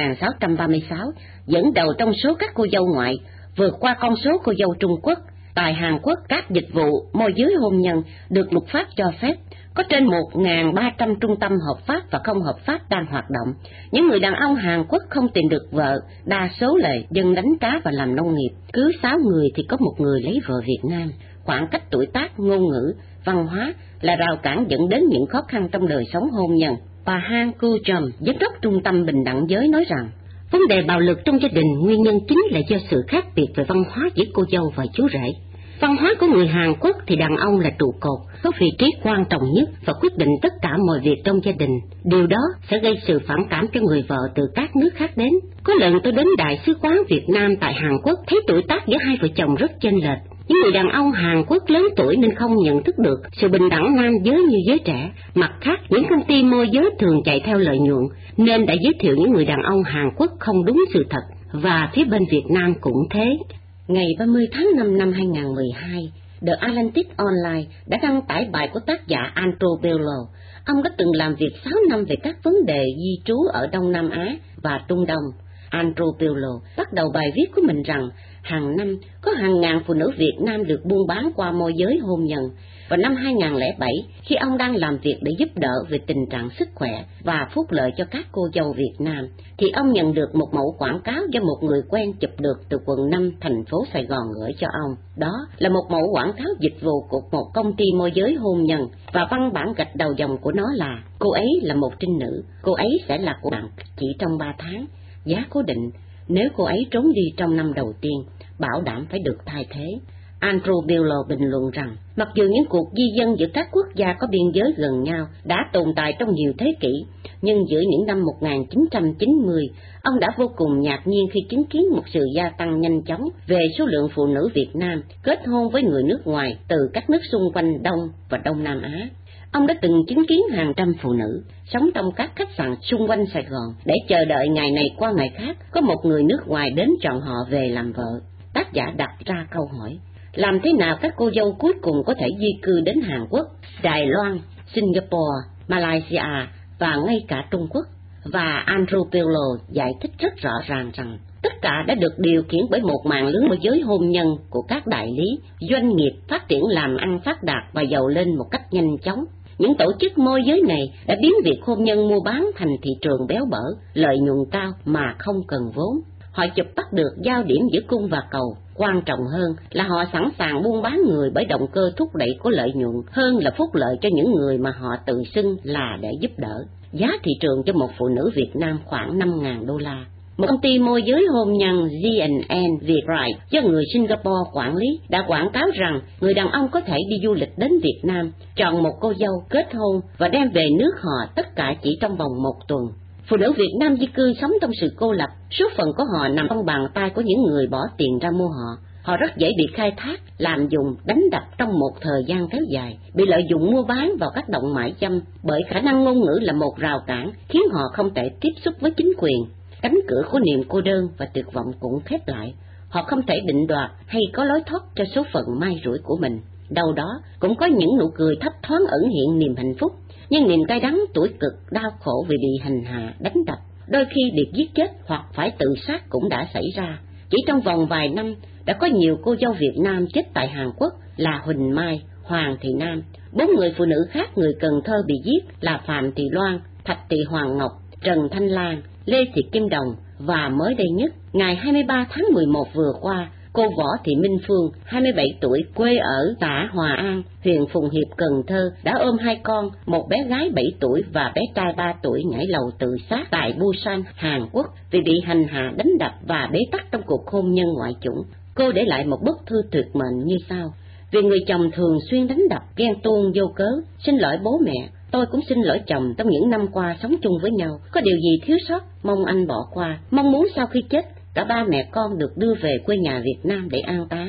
7.636, dẫn đầu trong số các cô dâu ngoại, vượt qua con số cô dâu Trung Quốc. Tại Hàn Quốc, các dịch vụ môi giới hôn nhân được luật pháp cho phép. Có trên 1.300 trung tâm hợp pháp và không hợp pháp đang hoạt động. Những người đàn ông Hàn Quốc không tìm được vợ, đa số là dân đánh cá và làm nông nghiệp. Cứ 6 người thì có một người lấy vợ Việt Nam. Khoảng cách tuổi tác, ngôn ngữ, văn hóa là rào cản dẫn đến những khó khăn trong đời sống hôn nhân. Bà Han Koo-jum, giám đốc Trung tâm Bình đẳng giới nói rằng, vấn đề bạo lực trong gia đình nguyên nhân chính là do sự khác biệt về văn hóa giữa cô dâu và chú rể. Văn hóa của người Hàn Quốc thì đàn ông là trụ cột, có vị trí quan trọng nhất và quyết định tất cả mọi việc trong gia đình. Điều đó sẽ gây sự phản cảm cho người vợ từ các nước khác đến. Có lần tôi đến Đại sứ quán Việt Nam tại Hàn Quốc, thấy tuổi tác giữa hai vợ chồng rất chênh lệch. Những người đàn ông Hàn Quốc lớn tuổi nên không nhận thức được sự bình đẳng nam giới như giới trẻ. Mặt khác, những công ty môi giới thường chạy theo lợi nhuận, nên đã giới thiệu những người đàn ông Hàn Quốc không đúng sự thật, và phía bên Việt Nam cũng thế. Ngày 30 tháng 5 năm 2012, The Atlantic Online đã đăng tải bài của tác giả Andrew Bello. Ông đã từng làm việc 6 năm về các vấn đề di trú ở Đông Nam Á và Trung Đông. Andrew Bello bắt đầu bài viết của mình rằng hàng năm có hàng ngàn phụ nữ Việt Nam được buôn bán qua môi giới hôn nhân. Vào năm 2007, khi ông đang làm việc để giúp đỡ về tình trạng sức khỏe và phúc lợi cho các cô dâu Việt Nam, thì ông nhận được một mẫu quảng cáo do một người quen chụp được từ quận 5 thành phố Sài Gòn gửi cho ông. Đó là một mẫu quảng cáo dịch vụ của một công ty môi giới hôn nhân, và văn bản gạch đầu dòng của nó là: cô ấy là một trinh nữ, cô ấy sẽ là của bạn chỉ trong 3 tháng, giá cố định, nếu cô ấy trốn đi trong năm đầu tiên, bảo đảm phải được thay thế. Andrew Bello bình luận rằng, mặc dù những cuộc di dân giữa các quốc gia có biên giới gần nhau đã tồn tại trong nhiều thế kỷ, nhưng giữa những năm 1990, ông đã vô cùng ngạc nhiên khi chứng kiến một sự gia tăng nhanh chóng về số lượng phụ nữ Việt Nam kết hôn với người nước ngoài từ các nước xung quanh Đông và Đông Nam Á. Ông đã từng chứng kiến hàng trăm phụ nữ sống trong các khách sạn xung quanh Sài Gòn để chờ đợi ngày này qua ngày khác có một người nước ngoài đến chọn họ về làm vợ. Tác giả đặt ra câu hỏi: làm thế nào các cô dâu cuối cùng có thể di cư đến Hàn Quốc, Đài Loan, Singapore, Malaysia và ngay cả Trung Quốc? Và Andrew Bello giải thích rất rõ ràng rằng tất cả đã được điều khiển bởi một mạng lưới môi giới hôn nhân của các đại lý, doanh nghiệp phát triển làm ăn phát đạt và giàu lên một cách nhanh chóng. Những tổ chức môi giới này đã biến việc hôn nhân mua bán thành thị trường béo bở, lợi nhuận cao mà không cần vốn. Họ chụp bắt được giao điểm giữa cung và cầu. Quan trọng hơn là họ sẵn sàng buôn bán người bởi động cơ thúc đẩy của lợi nhuận hơn là phúc lợi cho những người mà họ tự xưng là để giúp đỡ. Giá thị trường cho một phụ nữ Việt Nam khoảng 5.000 đô la. Một công ty môi giới hôn nhân G&N Vietbright do người Singapore quản lý đã quảng cáo rằng người đàn ông có thể đi du lịch đến Việt Nam, chọn một cô dâu, kết hôn và đem về nước họ, tất cả chỉ trong vòng 1 tuần. Phụ nữ Việt Nam di cư sống trong sự cô lập, số phận của họ nằm trong bàn tay của những người bỏ tiền ra mua họ. Họ rất dễ bị khai thác, lạm dụng, đánh đập trong một thời gian kéo dài, bị lợi dụng mua bán vào các động mại dâm, bởi khả năng ngôn ngữ là một rào cản khiến họ không thể tiếp xúc với chính quyền. Cánh cửa của niềm cô đơn và tuyệt vọng cũng khép lại. Họ không thể định đoạt hay có lối thoát cho số phận may rủi của mình. Đâu đó cũng có những nụ cười thấp thoáng ẩn hiện niềm hạnh phúc, nhưng niềm cay đắng, tủi cực, đau khổ vì bị hành hạ, đánh đập, đôi khi bị giết chết hoặc phải tự sát cũng đã xảy ra. Chỉ trong vòng vài năm, đã có nhiều cô dâu Việt Nam chết tại Hàn Quốc là Huỳnh Mai, Hoàng Thị Nam. 4 người phụ nữ khác người Cần Thơ bị giết là Phạm Thị Loan, Thạch Thị Hoàng Ngọc, Trần Thanh Lan, Lê Thị Kim Đồng, và mới đây nhất, ngày 23 tháng 11 vừa qua, cô Võ Thị Minh Phương, 27 tuổi, quê ở xã Hòa An, huyện Phụng Hiệp, Cần Thơ, đã ôm 2 con, một bé gái 7 tuổi và bé trai 3 tuổi nhảy lầu tự sát tại Busan, Hàn Quốc vì bị hành hạ, đánh đập và bế tắc trong cuộc hôn nhân ngoại chủng. Cô để lại một bức thư tuyệt mệnh như sau: vì người chồng thường xuyên đánh đập, ghen tuông vô cớ, xin lỗi bố mẹ. Tôi cũng xin lỗi chồng trong những năm qua sống chung với nhau. Có điều gì thiếu sót, mong anh bỏ qua. Mong muốn sau khi chết, cả 3 mẹ con được đưa về quê nhà Việt Nam để an táng.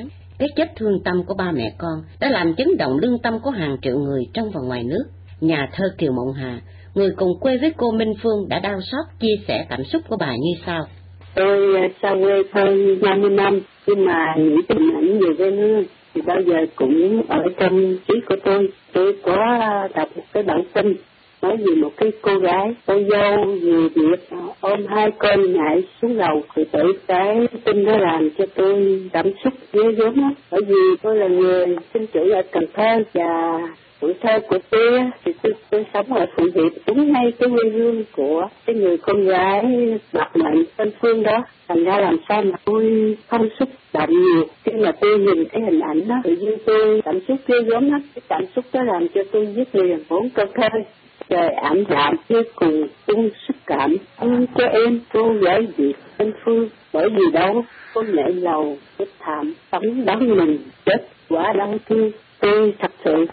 cái chết thương tâm của ba mẹ con đã làm chấn động lương tâm của hàng triệu người trong và ngoài nước. Nhà thơ Kiều Mộng Hà, người cùng quê với cô Minh Phương, đã đau xót chia sẻ cảm xúc của bà như sau. Tôi xa quê hơn 50 năm, nhưng mà nghĩ tình ảnh về quê hương thì bao giờ cũng ở trong trí của tôi. Tôi có đọc một cái bản tin nói về một cái cô gái, cô dâu người Việt ôm hai con nhảy xuống đầu, thì bởi cái tin đó làm cho tôi cảm xúc ghê gớm lắm. Bởi vì tôi là người sinh trưởng ở Cần Thơ, và tuổi thơ của tôi thì tôi sống ở Phụng Hiệp, đúng ngay cái quê hương của cái người con gái bạc mệnh tên Phương đó. Thành ra làm sao mà tôi không xúc động nhiều khi mà tôi nhìn cái hình ảnh đó, tự nhiên tôi cảm xúc ghê gớm lắm. Cái cảm xúc đó làm cho tôi viết liền 4 câu thơ. Trời ảm đạm cuối cùng tôi xúc cảm cho em cô gái Việt tên Phương, bởi vì đâu có nhảy lầu cái thảm tấm đắng mình chết quá đau thương. Tôi thật sự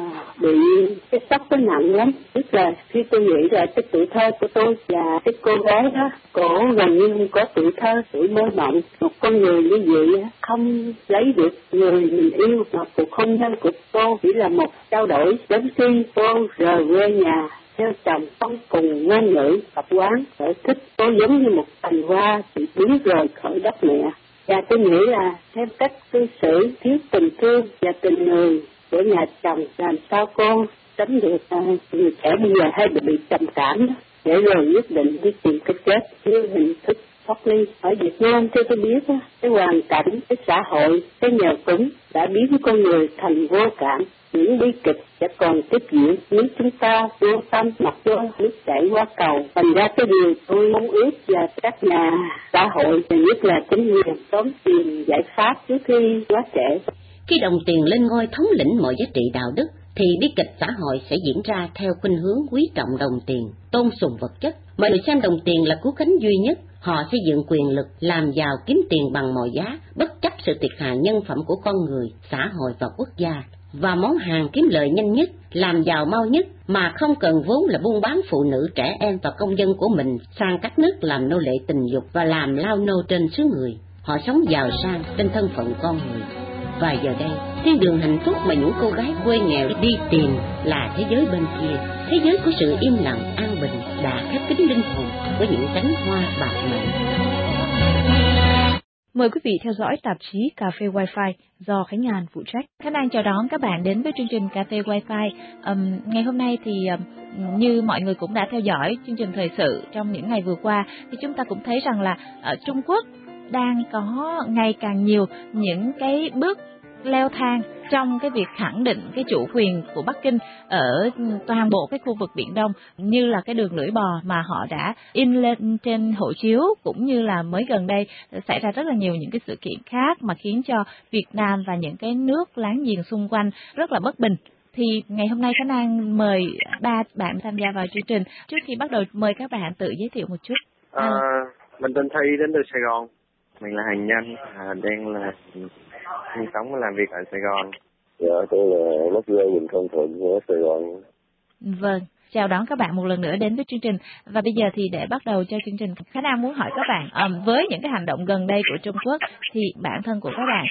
bị cái sốc nó nặng lắm. Tức là khi tôi nghĩ lại cái tuổi thơ của tôi và cái cô gái đó, cổ gần như không có tuổi thơ, tuổi mơ mộng. Một con người như vậy không lấy được người mình yêu, mà cuộc hôn nhân của cô chỉ là một trao đổi. Đến khi cô rời quê nhà theo chồng, không cùng ngôn ngữ tập quán sở thích, cô giống như một cành hoa bị biến rời khỏi đất mẹ. Và tôi nghĩ là theo cách cư xử thiếu tình thương và tình người của nhà chồng, làm sao cô tránh được người trẻ bây giờ hay bị trầm cảm đó, để rồi quyết định đi tìm cái chết như hình thức thoát ly. Ở Việt Nam theo tôi biết đó, cái hoàn cảnh, cái xã hội, cái nghèo túng đã biến con người thành vô cảm. Những bi kịch sẽ còn tiếp diễn nếu chúng ta vô tâm mặc vô nước chảy qua cầu. Thành ra cái điều tôi mong ước là các nhà xã hội và nhất là chính quyền sớm tìm giải pháp trước khi quá trễ. Khi đồng tiền lên ngôi thống lĩnh mọi giá trị đạo đức, thì bi kịch xã hội sẽ diễn ra theo khuynh hướng quý trọng đồng tiền, tôn sùng vật chất. Mọi người xem đồng tiền là cứu cánh duy nhất. Họ xây dựng quyền lực, làm giàu kiếm tiền bằng mọi giá, bất chấp sự thiệt hại nhân phẩm của con người, xã hội và quốc gia. Và món hàng kiếm lợi nhanh nhất, làm giàu mau nhất mà không cần vốn là buôn bán phụ nữ, trẻ em và công dân của mình sang các nước làm nô lệ tình dục và làm lao nô trên xứ người. Họ sống giàu sang trên thân phận con người. Và giờ đây, thiên đường hạnh phúc mà những cô gái quê nghèo đi tìm là thế giới bên kia, thế giới của sự im lặng an bình đã khép kín linh hồn với những cánh hoa bạc mệnh. Mời quý vị theo dõi tạp chí Cà phê Wi-Fi do Khánh Ngàn phụ trách. Khánh An chào đón các bạn đến với chương trình Cà phê Wi-Fi. Ngày hôm nay thì như mọi người cũng đã theo dõi chương trình thời sự trong những ngày vừa qua, thì chúng ta cũng thấy rằng là ở Trung Quốc đang có ngày càng nhiều những cái bước leo thang trong cái việc khẳng định cái chủ quyền của Bắc Kinh ở toàn bộ cái khu vực Biển Đông, như là cái đường lưỡi bò mà họ đã in lên trên hộ chiếu, cũng như là mới gần đây xảy ra rất là nhiều những cái sự kiện khác mà khiến cho Việt Nam và những cái nước láng giềng xung quanh rất là bất bình. Thì ngày hôm nay Khánh An mời ba bạn tham gia vào chương trình. Trước khi bắt đầu mời các bạn tự giới thiệu một chút. Mình tên Thi, đến từ Sài Gòn. Mình là Hành Nhân, đang là sinh sống và làm việc ở Sài Gòn. Dạ, tôi là Mất Lê Quỳnh Công Thuận ở Sài Gòn. Vâng, chào đón các bạn một lần nữa đến với chương trình. Và bây giờ thì để bắt đầu cho chương trình, Khánh An muốn hỏi các bạn, với những cái hành động gần đây của Trung Quốc thì bản thân của các bạn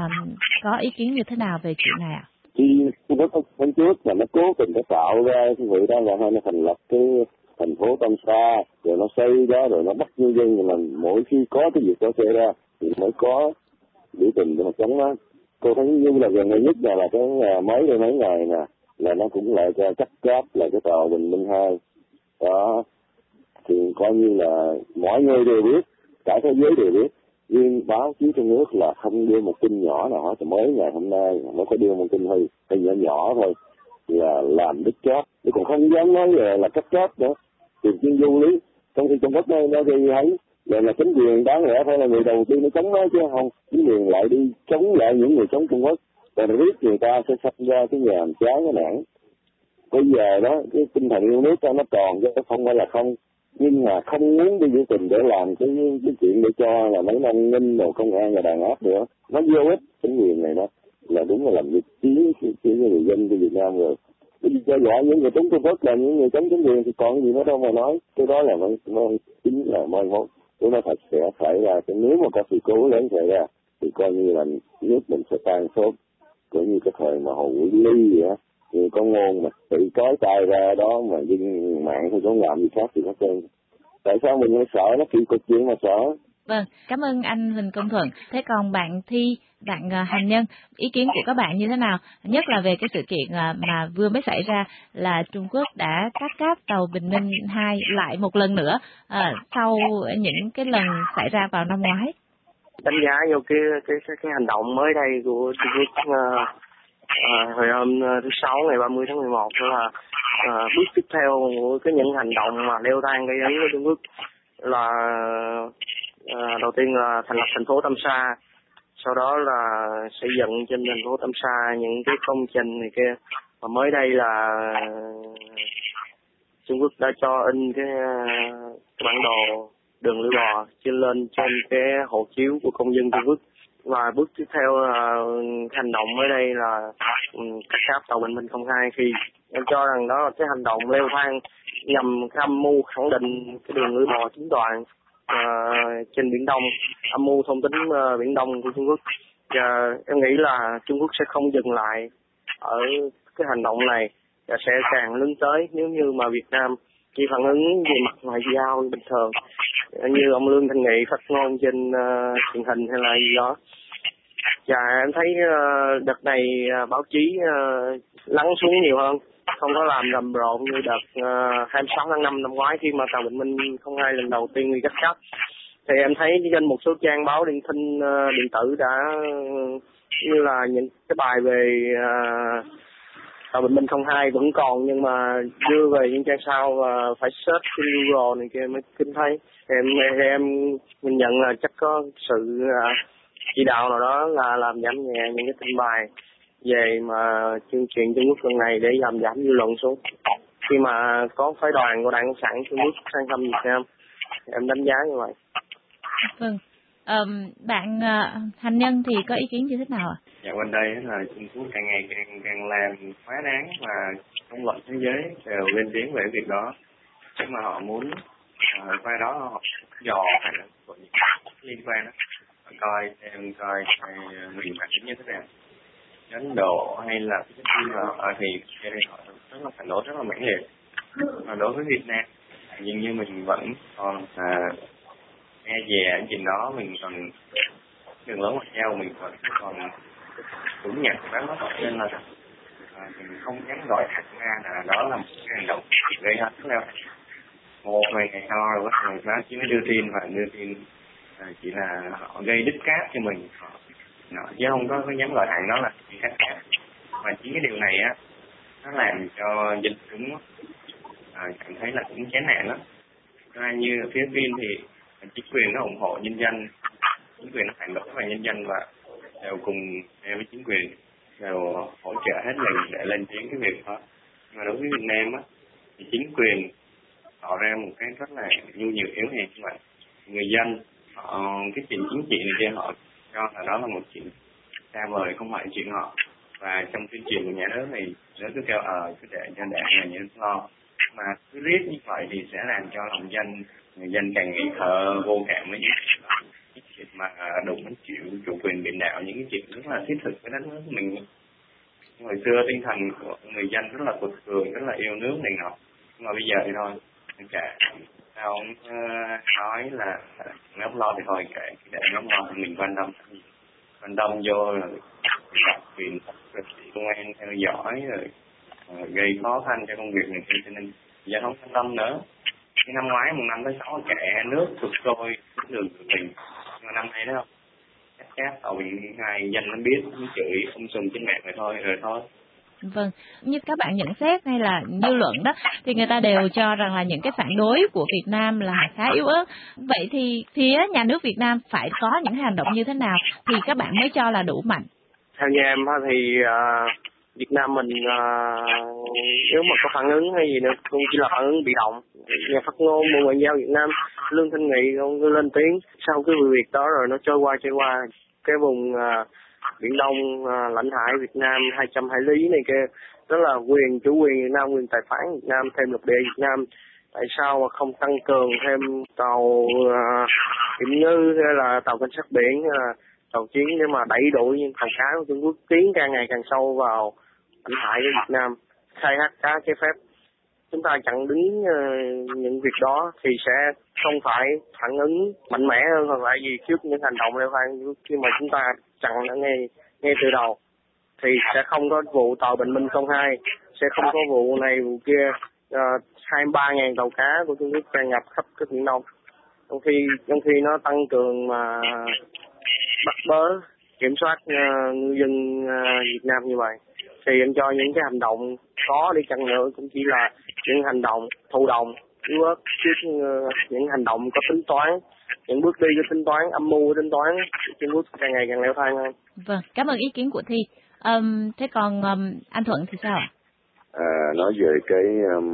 có ý kiến như thế nào về chuyện này ạ? Trung Quốc tháng trước là nó cố tình nó tạo ra cái vị đó là nó thành lập cái thành phố Tam Sa, rồi nó xây đó, rồi nó bắt nhân dân, rồi là mỗi khi có cái việc đó xảy ra thì mới có biểu tình để mà chống nó. Cô thấy như là gần đây nhất là cái mấy ngày nè, là nó cũng lại cho cắt cáp là cái tàu Bình Minh 2 đó, thì coi như là mọi người đều biết, cả thế giới đều biết, nhưng báo chí trong nước là không đưa một tin nhỏ nào hết. Mới ngày hôm nay nó có đưa một tin hơi nhỏ thôi, là làm đứt chót, chứ còn không dám nói là cắt chót nữa, tìm chuyên vô lý. Trong khi Trung Quốc nó gây thấy là chính quyền đáng lẽ phải là người đầu tiên nó chống nó, chứ không chính quyền lại đi chống lại những người chống Trung Quốc, rồi nó biết người ta sẽ sắp ra cái nhà làm trái cái nản. Bây giờ đó cái tinh thần yêu nước đó, nó còn chứ không phải là không, nhưng mà không muốn đi biểu tình để làm cái chuyện để cho là mấy nông ninh đồ công an và đàn áp nữa, nó vô ích. Chính quyền này đó là đúng là làm việc chiến người dân của Việt Nam rồi. Cho dõi những người chống Trung Quốc là những người chống chính quyền thì còn gì nữa đâu mà nói. Cái đó là nó chính là mai mốt. Chúng nó thật sẽ xảy ra, nếu mà có sự cố lớn xảy ra thì coi như là nước mình sẽ tan sốt, cũng như cái thời mà Hồ Quý Ly vậy á, như có ngôn mà tự trói tay ra đó mà dân mạng không có làm gì khác thì nó trơn. Tại sao mình phải sợ, nó kỳ cục gì mà sợ. Vâng, cảm ơn anh Huỳnh Công Thuận. Thế còn bạn Thi, bạn Hành Nhân, ý kiến của các bạn như thế nào? Nhất là về cái sự kiện mà vừa mới xảy ra là Trung Quốc đã cắt cáp tàu Bình Minh 2 lại một lần nữa sau những cái lần xảy ra vào năm ngoái. Đánh giá vô cái hành động mới đây của Trung Quốc hồi hôm thứ Sáu ngày 30 tháng 11 đó là bước tiếp theo của những hành động mà leo thang gây hấn của Trung Quốc là đầu tiên là thành lập thành phố Tam Sa, sau đó là xây dựng trên thành phố Tam Sa những cái công trình này kia, và mới đây là Trung Quốc đã cho in cái bản đồ đường lưỡi bò lên trên cái hộ chiếu của công dân Trung Quốc. Và bước tiếp theo là hành động mới đây là cắt cáp tàu Bình Minh 02, khi em cho rằng đó là cái hành động leo thang nhằm âm mưu khẳng định cái đường lưỡi bò chính đoàn trên Biển Đông, âm mưu thông tính Biển Đông của Trung Quốc. Và em nghĩ là Trung Quốc sẽ không dừng lại ở cái hành động này và sẽ càng lớn tới nếu như mà Việt Nam chỉ phản ứng về mặt ngoại giao bình thường, như ông Lương Thanh Nghị phát ngôn trên truyền hình hay là gì đó. Và em thấy đợt này báo chí lắng xuống nhiều hơn, không có làm rầm rộ như đợt 26 tháng 5 năm ngoái khi mà tàu Bình Minh 02 lần đầu tiên bị cắt cáp. Thì em thấy trên một số trang báo điện tử đã như là những cái bài về tàu Bình Minh 02 vẫn còn, nhưng mà đưa về những trang sau và phải search trên Google này kia mới kinh thấy. Em mình nhận là chắc có sự chỉ đạo nào đó là làm giảm nhẹ những cái tin bài về mà chương trình Trung Quốc lần này để làm giảm dư luận xuống. Khi mà có phái đoàn của Đảng Cộng sản Trung Quốc sang thăm Việt Nam, em đánh giá như vậy. Vâng. Bạn Hành Nhân thì có ý kiến như thế nào ạ? Dạo gần đây là Trung Quốc càng ngày càng làm quá đáng, và công luận thế giới đều lên tiếng về việc đó. Nếu mà họ muốn qua đó họ dò khả năng của những liên quan đó, coi mình phản ứng như thế nào. Ấn Độ hay là Philippines họ thì họ rất là phản đối rất là mãnh liệt. Và đối với Việt Nam, dường như mình vẫn còn nghe về chuyện đó, mình còn đường lối ngoại giao mình còn đúng nhận đó, nên là mình không dám gọi thẳng ra là đó là một cái hành động gây hấn đâu. Một ngày sau rồi bắt đầu báo chí mới đưa tin, và đưa tin chỉ là họ gây đứt cáp cho mình, chứ không có dám gọi thẳng đó là bị cắt cáp. Và chính cái điều này á, nó làm cho dân chúng cảm thấy là cũng chán nản lắm. Như ở phía Philippines thì chính quyền nó ủng hộ nhân dân, chính quyền nó phản đối và nhân dân, và đều cùng với chính quyền đều hỗ trợ hết mình để lên tiếng cái việc đó. Mà đối với Việt Nam á, thì chính quyền tạo ra một cái rất là nhu nhược yếu hèn như vậy. Người dân họ cái chuyện chính trị này kia họ cho là đó là một chuyện xa vời, không phải chuyện họ. Và trong tuyên truyền của nhà nước thì nó cứ kêu cứ để cho đảng là nhân lo, mà cứ riết như vậy thì sẽ làm cho người dân càng nghĩ thờ vô cảm với những chuyện mà đụng đến chịu chủ quyền biển đảo, những cái chuyện rất là thiết thực với đất nước của mình. Hồi xưa tinh thần của người dân rất là cuột cường, rất là yêu nước này nọ, nhưng mà bây giờ thì thôi, kệ. Sao ông nói là ngắm lo thì thôi kệ, để ngắm lo thì mình quan tâm vô là quyền công an theo dõi rồi gây khó khăn cho công việc này, cho nên giờ không quan tâm nữa. Cái năm ngoái mùng 5 tháng 6 kệ nước sụt trôi đường của mình, nhưng mà năm nay đó không, chắc tàu Bình 2 dân nó biết, nó chửi ông sùng trên mạng rồi thôi. Vâng, như các bạn nhận xét hay là dư luận đó, thì người ta đều cho rằng là những cái phản đối của Việt Nam là khá yếu ớt. Vậy thì phía nhà nước Việt Nam phải có những hành động như thế nào thì các bạn mới cho là đủ mạnh? Theo như em thì Việt Nam mình nếu mà có phản ứng hay gì nữa cũng chỉ là phản ứng bị động. Nhà phát ngôn Bộ Ngoại giao Việt Nam Lương Thanh Nghị ông lên tiếng sau cái việc đó rồi nó trôi qua cái vùng Biển Đông lãnh hải Việt Nam 200 hải lý này kia, đó là chủ quyền Việt Nam, quyền tài phán Việt Nam, thêm lục địa Việt Nam. Tại sao mà không tăng cường thêm tàu kiểm ngư hay là tàu cảnh sát biển tàu chiến để mà đẩy đuổi những tàu cá của Trung Quốc tiến càng ngày càng sâu vào lãnh hải của Việt Nam, khai thác cá trái phép. Chúng ta chặn đứng những việc đó thì sẽ không phải phản ứng mạnh mẽ hơn hoặc là gì trước những hành động leo thang. Khi mà chúng ta chặn đã ngay từ đầu thì sẽ không có vụ tàu Bình Minh 02, sẽ không có vụ này vụ kia. 23.000 tàu cá của Trung Quốc tràn ngập khắp các biển Đông. Trong khi nó tăng cường mà bắt bớ kiểm soát ngư dân Việt Nam như vậy, thì anh cho những cái hành động có đi chăng nữa cũng chỉ là những hành động thụ động, yếu ớt trước những hành động có tính toán, những bước đi có tính toán, âm mưu tính toán. Trung Quốc càng ngày càng leo thang hơn. Vâng, cảm ơn ý kiến của Thi. Thế còn anh Thuận thì sao? Nói về cái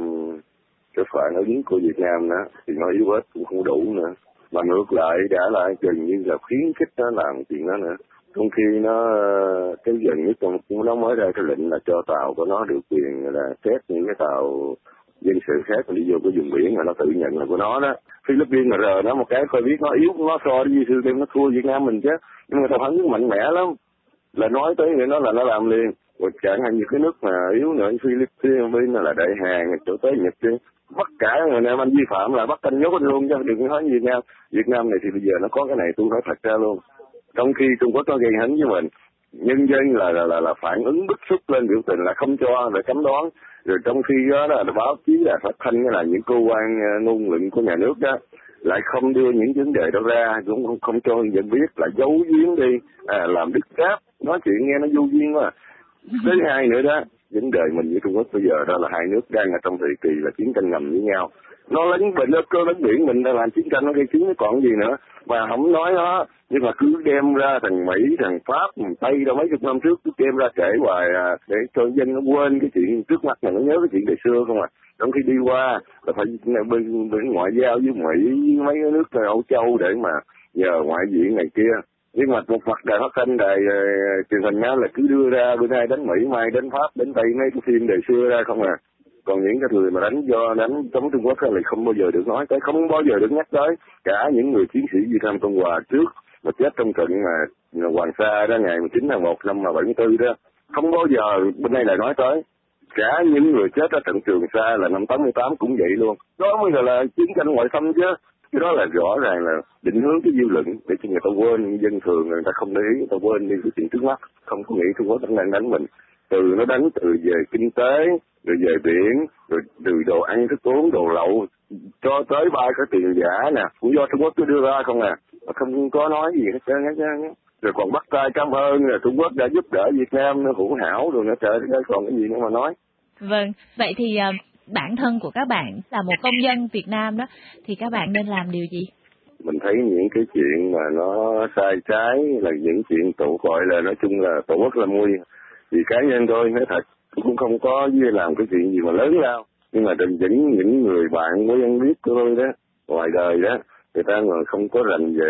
phản ứng của Việt Nam đó thì nó yếu ớt cũng không đủ nữa, mà ngược lại đã lại gần như là khuyến khích nó làm chuyện đó nữa. Trong khi nó cái gần nhất nó mới ra cái lệnh là cho tàu của nó được quyền là xét những cái tàu dân sự khác mà đi vô cái vùng biển mà nó tự nhận là của nó đó. Philippines mà rờ nó một cái coi biết nó yếu, nó so với Philippines nó thua Việt Nam mình chứ, nhưng mà tàu phản ứng mạnh mẽ lắm, là nói tới người nó là nó làm liền. Rồi chẳng hạn như cái nước mà yếu nữa, Philippines là Đại Hàn, chỗ tới Nhật chứ, bắt cả người Nam anh vi phạm là bắt anh nhốt anh luôn chứ đừng nói Việt Nam. Việt Nam này thì bây giờ nó có cái này tôi nói thật ra luôn. Trong khi Trung Quốc nó gây hấn với mình, nhân dân là phản ứng bức xúc lên biểu tình là không cho, là cấm đoán. Rồi trong khi đó là báo chí là phát thanh là những cơ quan ngôn luận của nhà nước đó lại không đưa những vấn đề đó ra, cũng không cho người dân biết, là giấu giếm đi, làm đứt ráp, nói chuyện nghe nó vô duyên quá. Thứ hai nữa đó, vấn đề mình với Trung Quốc bây giờ đó là hai nước đang ở trong thời kỳ là chiến tranh ngầm với nhau. Nó lấn biển mình đang làm chiến tranh, nó gây chiến nó còn gì nữa mà không nói nó, nhưng mà cứ đem ra thằng Mỹ, thằng Pháp, thằng Tây đâu mấy chục năm trước cứ đem ra kể hoài để cho dân nó quên cái chuyện trước mắt này, nó nhớ cái chuyện đời xưa không à. Trong khi đi qua là phải bên ngoại giao với Mỹ với mấy cái nước Âu Châu để mà nhờ ngoại viện này kia. Nhưng mà một mặt đài phát thanh đài truyền hình á là cứ đưa ra bữa nay đánh Mỹ, mai đánh Pháp, đánh Tây, mấy cái phim đời xưa ra không à. Còn những cái người mà đánh chống Trung Quốc là không bao giờ được nói tới, không bao giờ được nhắc tới. Cả những người chiến sĩ Việt Nam Cộng Hòa trước mà chết trong trận mà Hoàng Sa đó ngày 19 tháng 1 năm 74 đó, không bao giờ bên đây lại nói tới. Cả những người chết ở trận Trường Sa là năm 88 cũng vậy luôn. Đó mới là chiến tranh ngoại xâm chứ. Cái đó là rõ ràng là định hướng cái dư luận để cho người ta quên, dân thường người ta không để ý, người ta quên đi cái chuyện trước mắt, không có nghĩ Trung Quốc đang đánh mình. Nó đánh từ về kinh tế, rồi về biển, rồi từ đồ ăn thức uống, đồ lậu, cho tới ba cái tiền giả nè, cũng do Trung Quốc cứ đưa ra không à, mà không có nói gì hết trơn. Rồi còn bắt tay cảm ơn là Trung Quốc đã giúp đỡ Việt Nam nó hữu hảo rồi nữa, trời ơi còn cái gì nữa mà nói. Vâng, vậy thì bản thân của các bạn là một công dân Việt Nam đó, thì các bạn nên làm điều gì? Mình thấy những cái chuyện mà nó sai trái là những chuyện gọi là nói chung là tổ quốc làm nguy. Vì cá nhân tôi nói thật, tôi cũng không có làm cái chuyện gì mà lớn lao. Nhưng mà dẫn những người bạn quen biết của tôi đó, ngoài đời đó, người ta mà không có rành về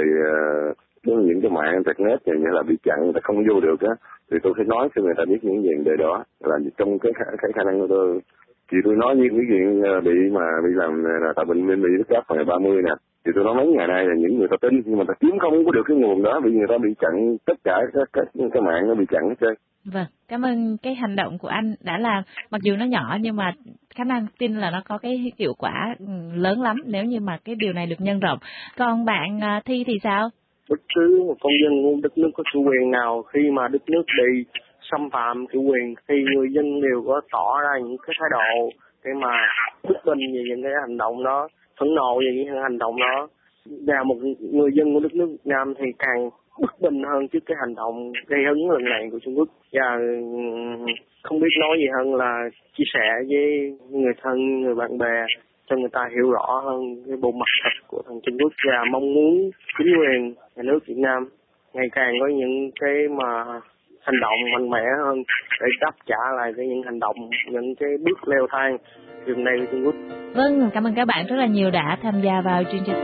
những cái mạng internet này như là bị chặn, người ta không vô được á, thì tôi phải nói cho người ta biết những vấn đề đó là trong cái khả năng của tôi. Thì tôi nói như cái chuyện bị làm là tại Bình Minh bị đứt cáp ngày 30 nè, thì tôi nói mấy ngày nay là những người ta tin, nhưng mà ta kiếm không có được cái nguồn đó vì người ta bị chặn, tất cả cái mạng nó bị chặn hết trơn. Vâng, cảm ơn cái hành động của anh đã làm, mặc dù nó nhỏ nhưng mà khả năng tin là nó có cái hiệu quả lớn lắm nếu như mà cái điều này được nhân rộng. Còn bạn Thi thì sao? Bất cứ một công dân của đất nước có chủ quyền nào khi mà đất nước bị xâm phạm chủ quyền thì người dân đều có tỏ ra những cái thái độ để mà bất bình về những cái hành động đó, phẫn nộ về những hành động đó. Và một người dân của đất nước Việt Nam thì càng bất bình hơn trước cái hành động gây hấn lần này của Trung Quốc, và không biết nói gì hơn là chia sẻ với người thân, người bạn bè cho người ta hiểu rõ hơn cái bộ mặt thật của thằng Trung Quốc, và mong muốn chính quyền nhà nước Việt Nam ngày càng có những cái mà hành động mạnh mẽ hơn để đáp trả lại cái những hành động, những cái bước leo thang gần đây của Trung Quốc. Vâng, cảm ơn các bạn rất là nhiều đã tham gia vào chương trình.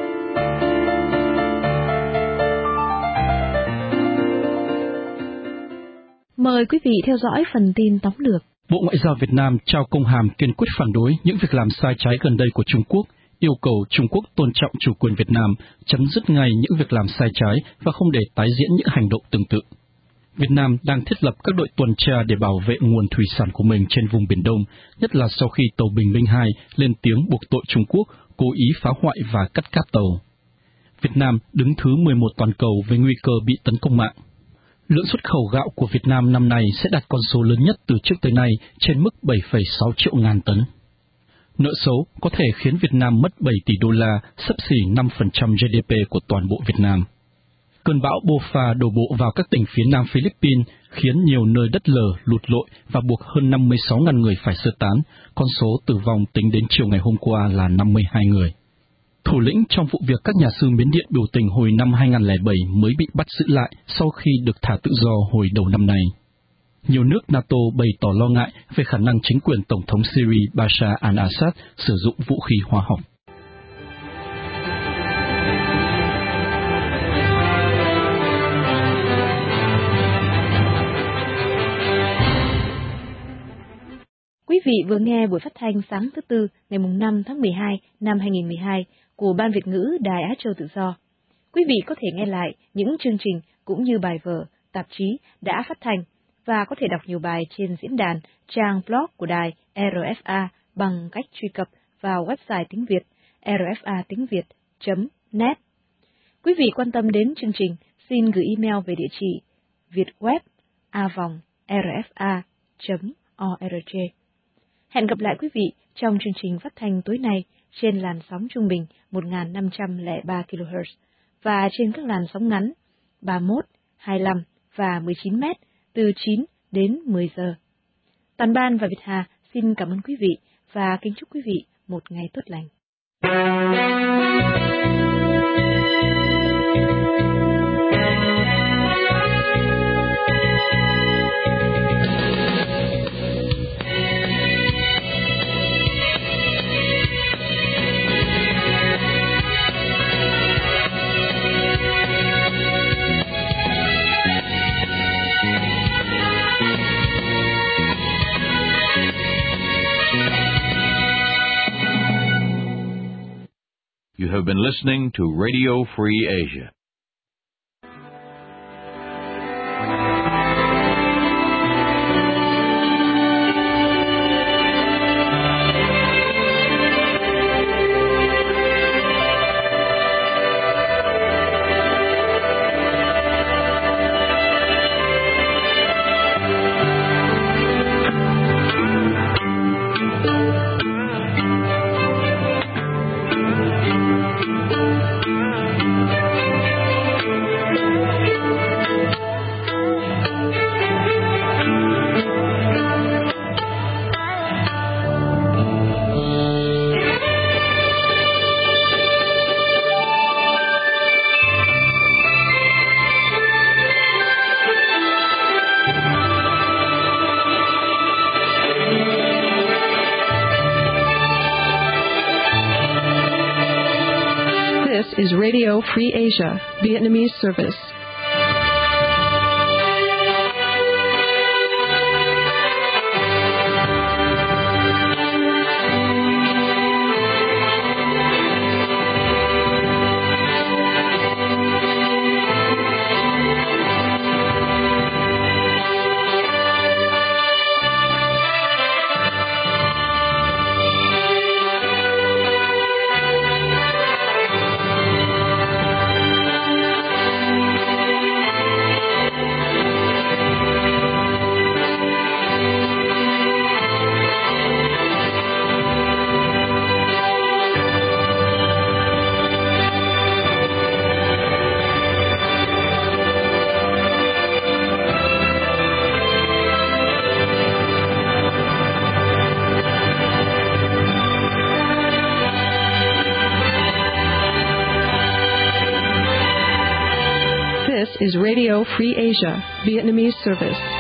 Mời quý vị theo dõi phần tin tóm lược. Bộ Ngoại giao Việt Nam trao công hàm kiên quyết phản đối những việc làm sai trái gần đây của Trung Quốc, yêu cầu Trung Quốc tôn trọng chủ quyền Việt Nam, chấm dứt ngay những việc làm sai trái và không để tái diễn những hành động tương tự. Việt Nam đang thiết lập các đội tuần tra để bảo vệ nguồn thủy sản của mình trên vùng Biển Đông, nhất là sau khi tàu Bình Minh 2 lên tiếng buộc tội Trung Quốc cố ý phá hoại và cắt cáp tàu. Việt Nam đứng thứ 11 toàn cầu với nguy cơ bị tấn công mạng. Lượng xuất khẩu gạo của Việt Nam năm nay sẽ đạt con số lớn nhất từ trước tới nay, trên mức 7,6 triệu ngàn tấn. Nợ xấu có thể khiến Việt Nam mất 7 tỷ đô la, xấp xỉ 5% GDP của toàn bộ Việt Nam. Cơn bão Bopha đổ bộ vào các tỉnh phía nam Philippines, khiến nhiều nơi đất lở, lụt lội và buộc hơn 56.000 người phải sơ tán. Con số tử vong tính đến chiều ngày hôm qua là 52 người. Thủ lĩnh trong vụ việc các nhà sư Miến Điện biểu tình hồi năm 2007 mới bị bắt giữ lại sau khi được thả tự do hồi đầu năm nay. Nhiều nước NATO bày tỏ lo ngại về khả năng chính quyền Tổng thống Syria Bashar al-Assad sử dụng vũ khí hóa học. Quý vị vừa nghe buổi phát thanh sáng thứ Tư ngày 5 tháng 12 năm 2012 của Ban Việt ngữ Đài Á Châu Tự Do. Quý vị có thể nghe lại những chương trình cũng như bài vở, tạp chí đã phát thanh và có thể đọc nhiều bài trên diễn đàn trang blog của đài RFA bằng cách truy cập vào website tiếng Việt rfa-tiếng-việt.net. Quý vị quan tâm đến chương trình, xin gửi email về địa chỉ vietweb@rfa.org. Hẹn gặp lại quý vị trong chương trình phát thanh tối nay trên làn sóng trung bình 1503 kHz và trên các làn sóng ngắn 31, 25 và 19 m từ 9 đến 10 giờ. Toàn ban và Việt Hà xin cảm ơn quý vị và kính chúc quý vị một ngày tốt lành. You have been listening to Radio Free Asia. Is Radio Free Asia, Vietnamese service. Is Radio Free Asia, Vietnamese service.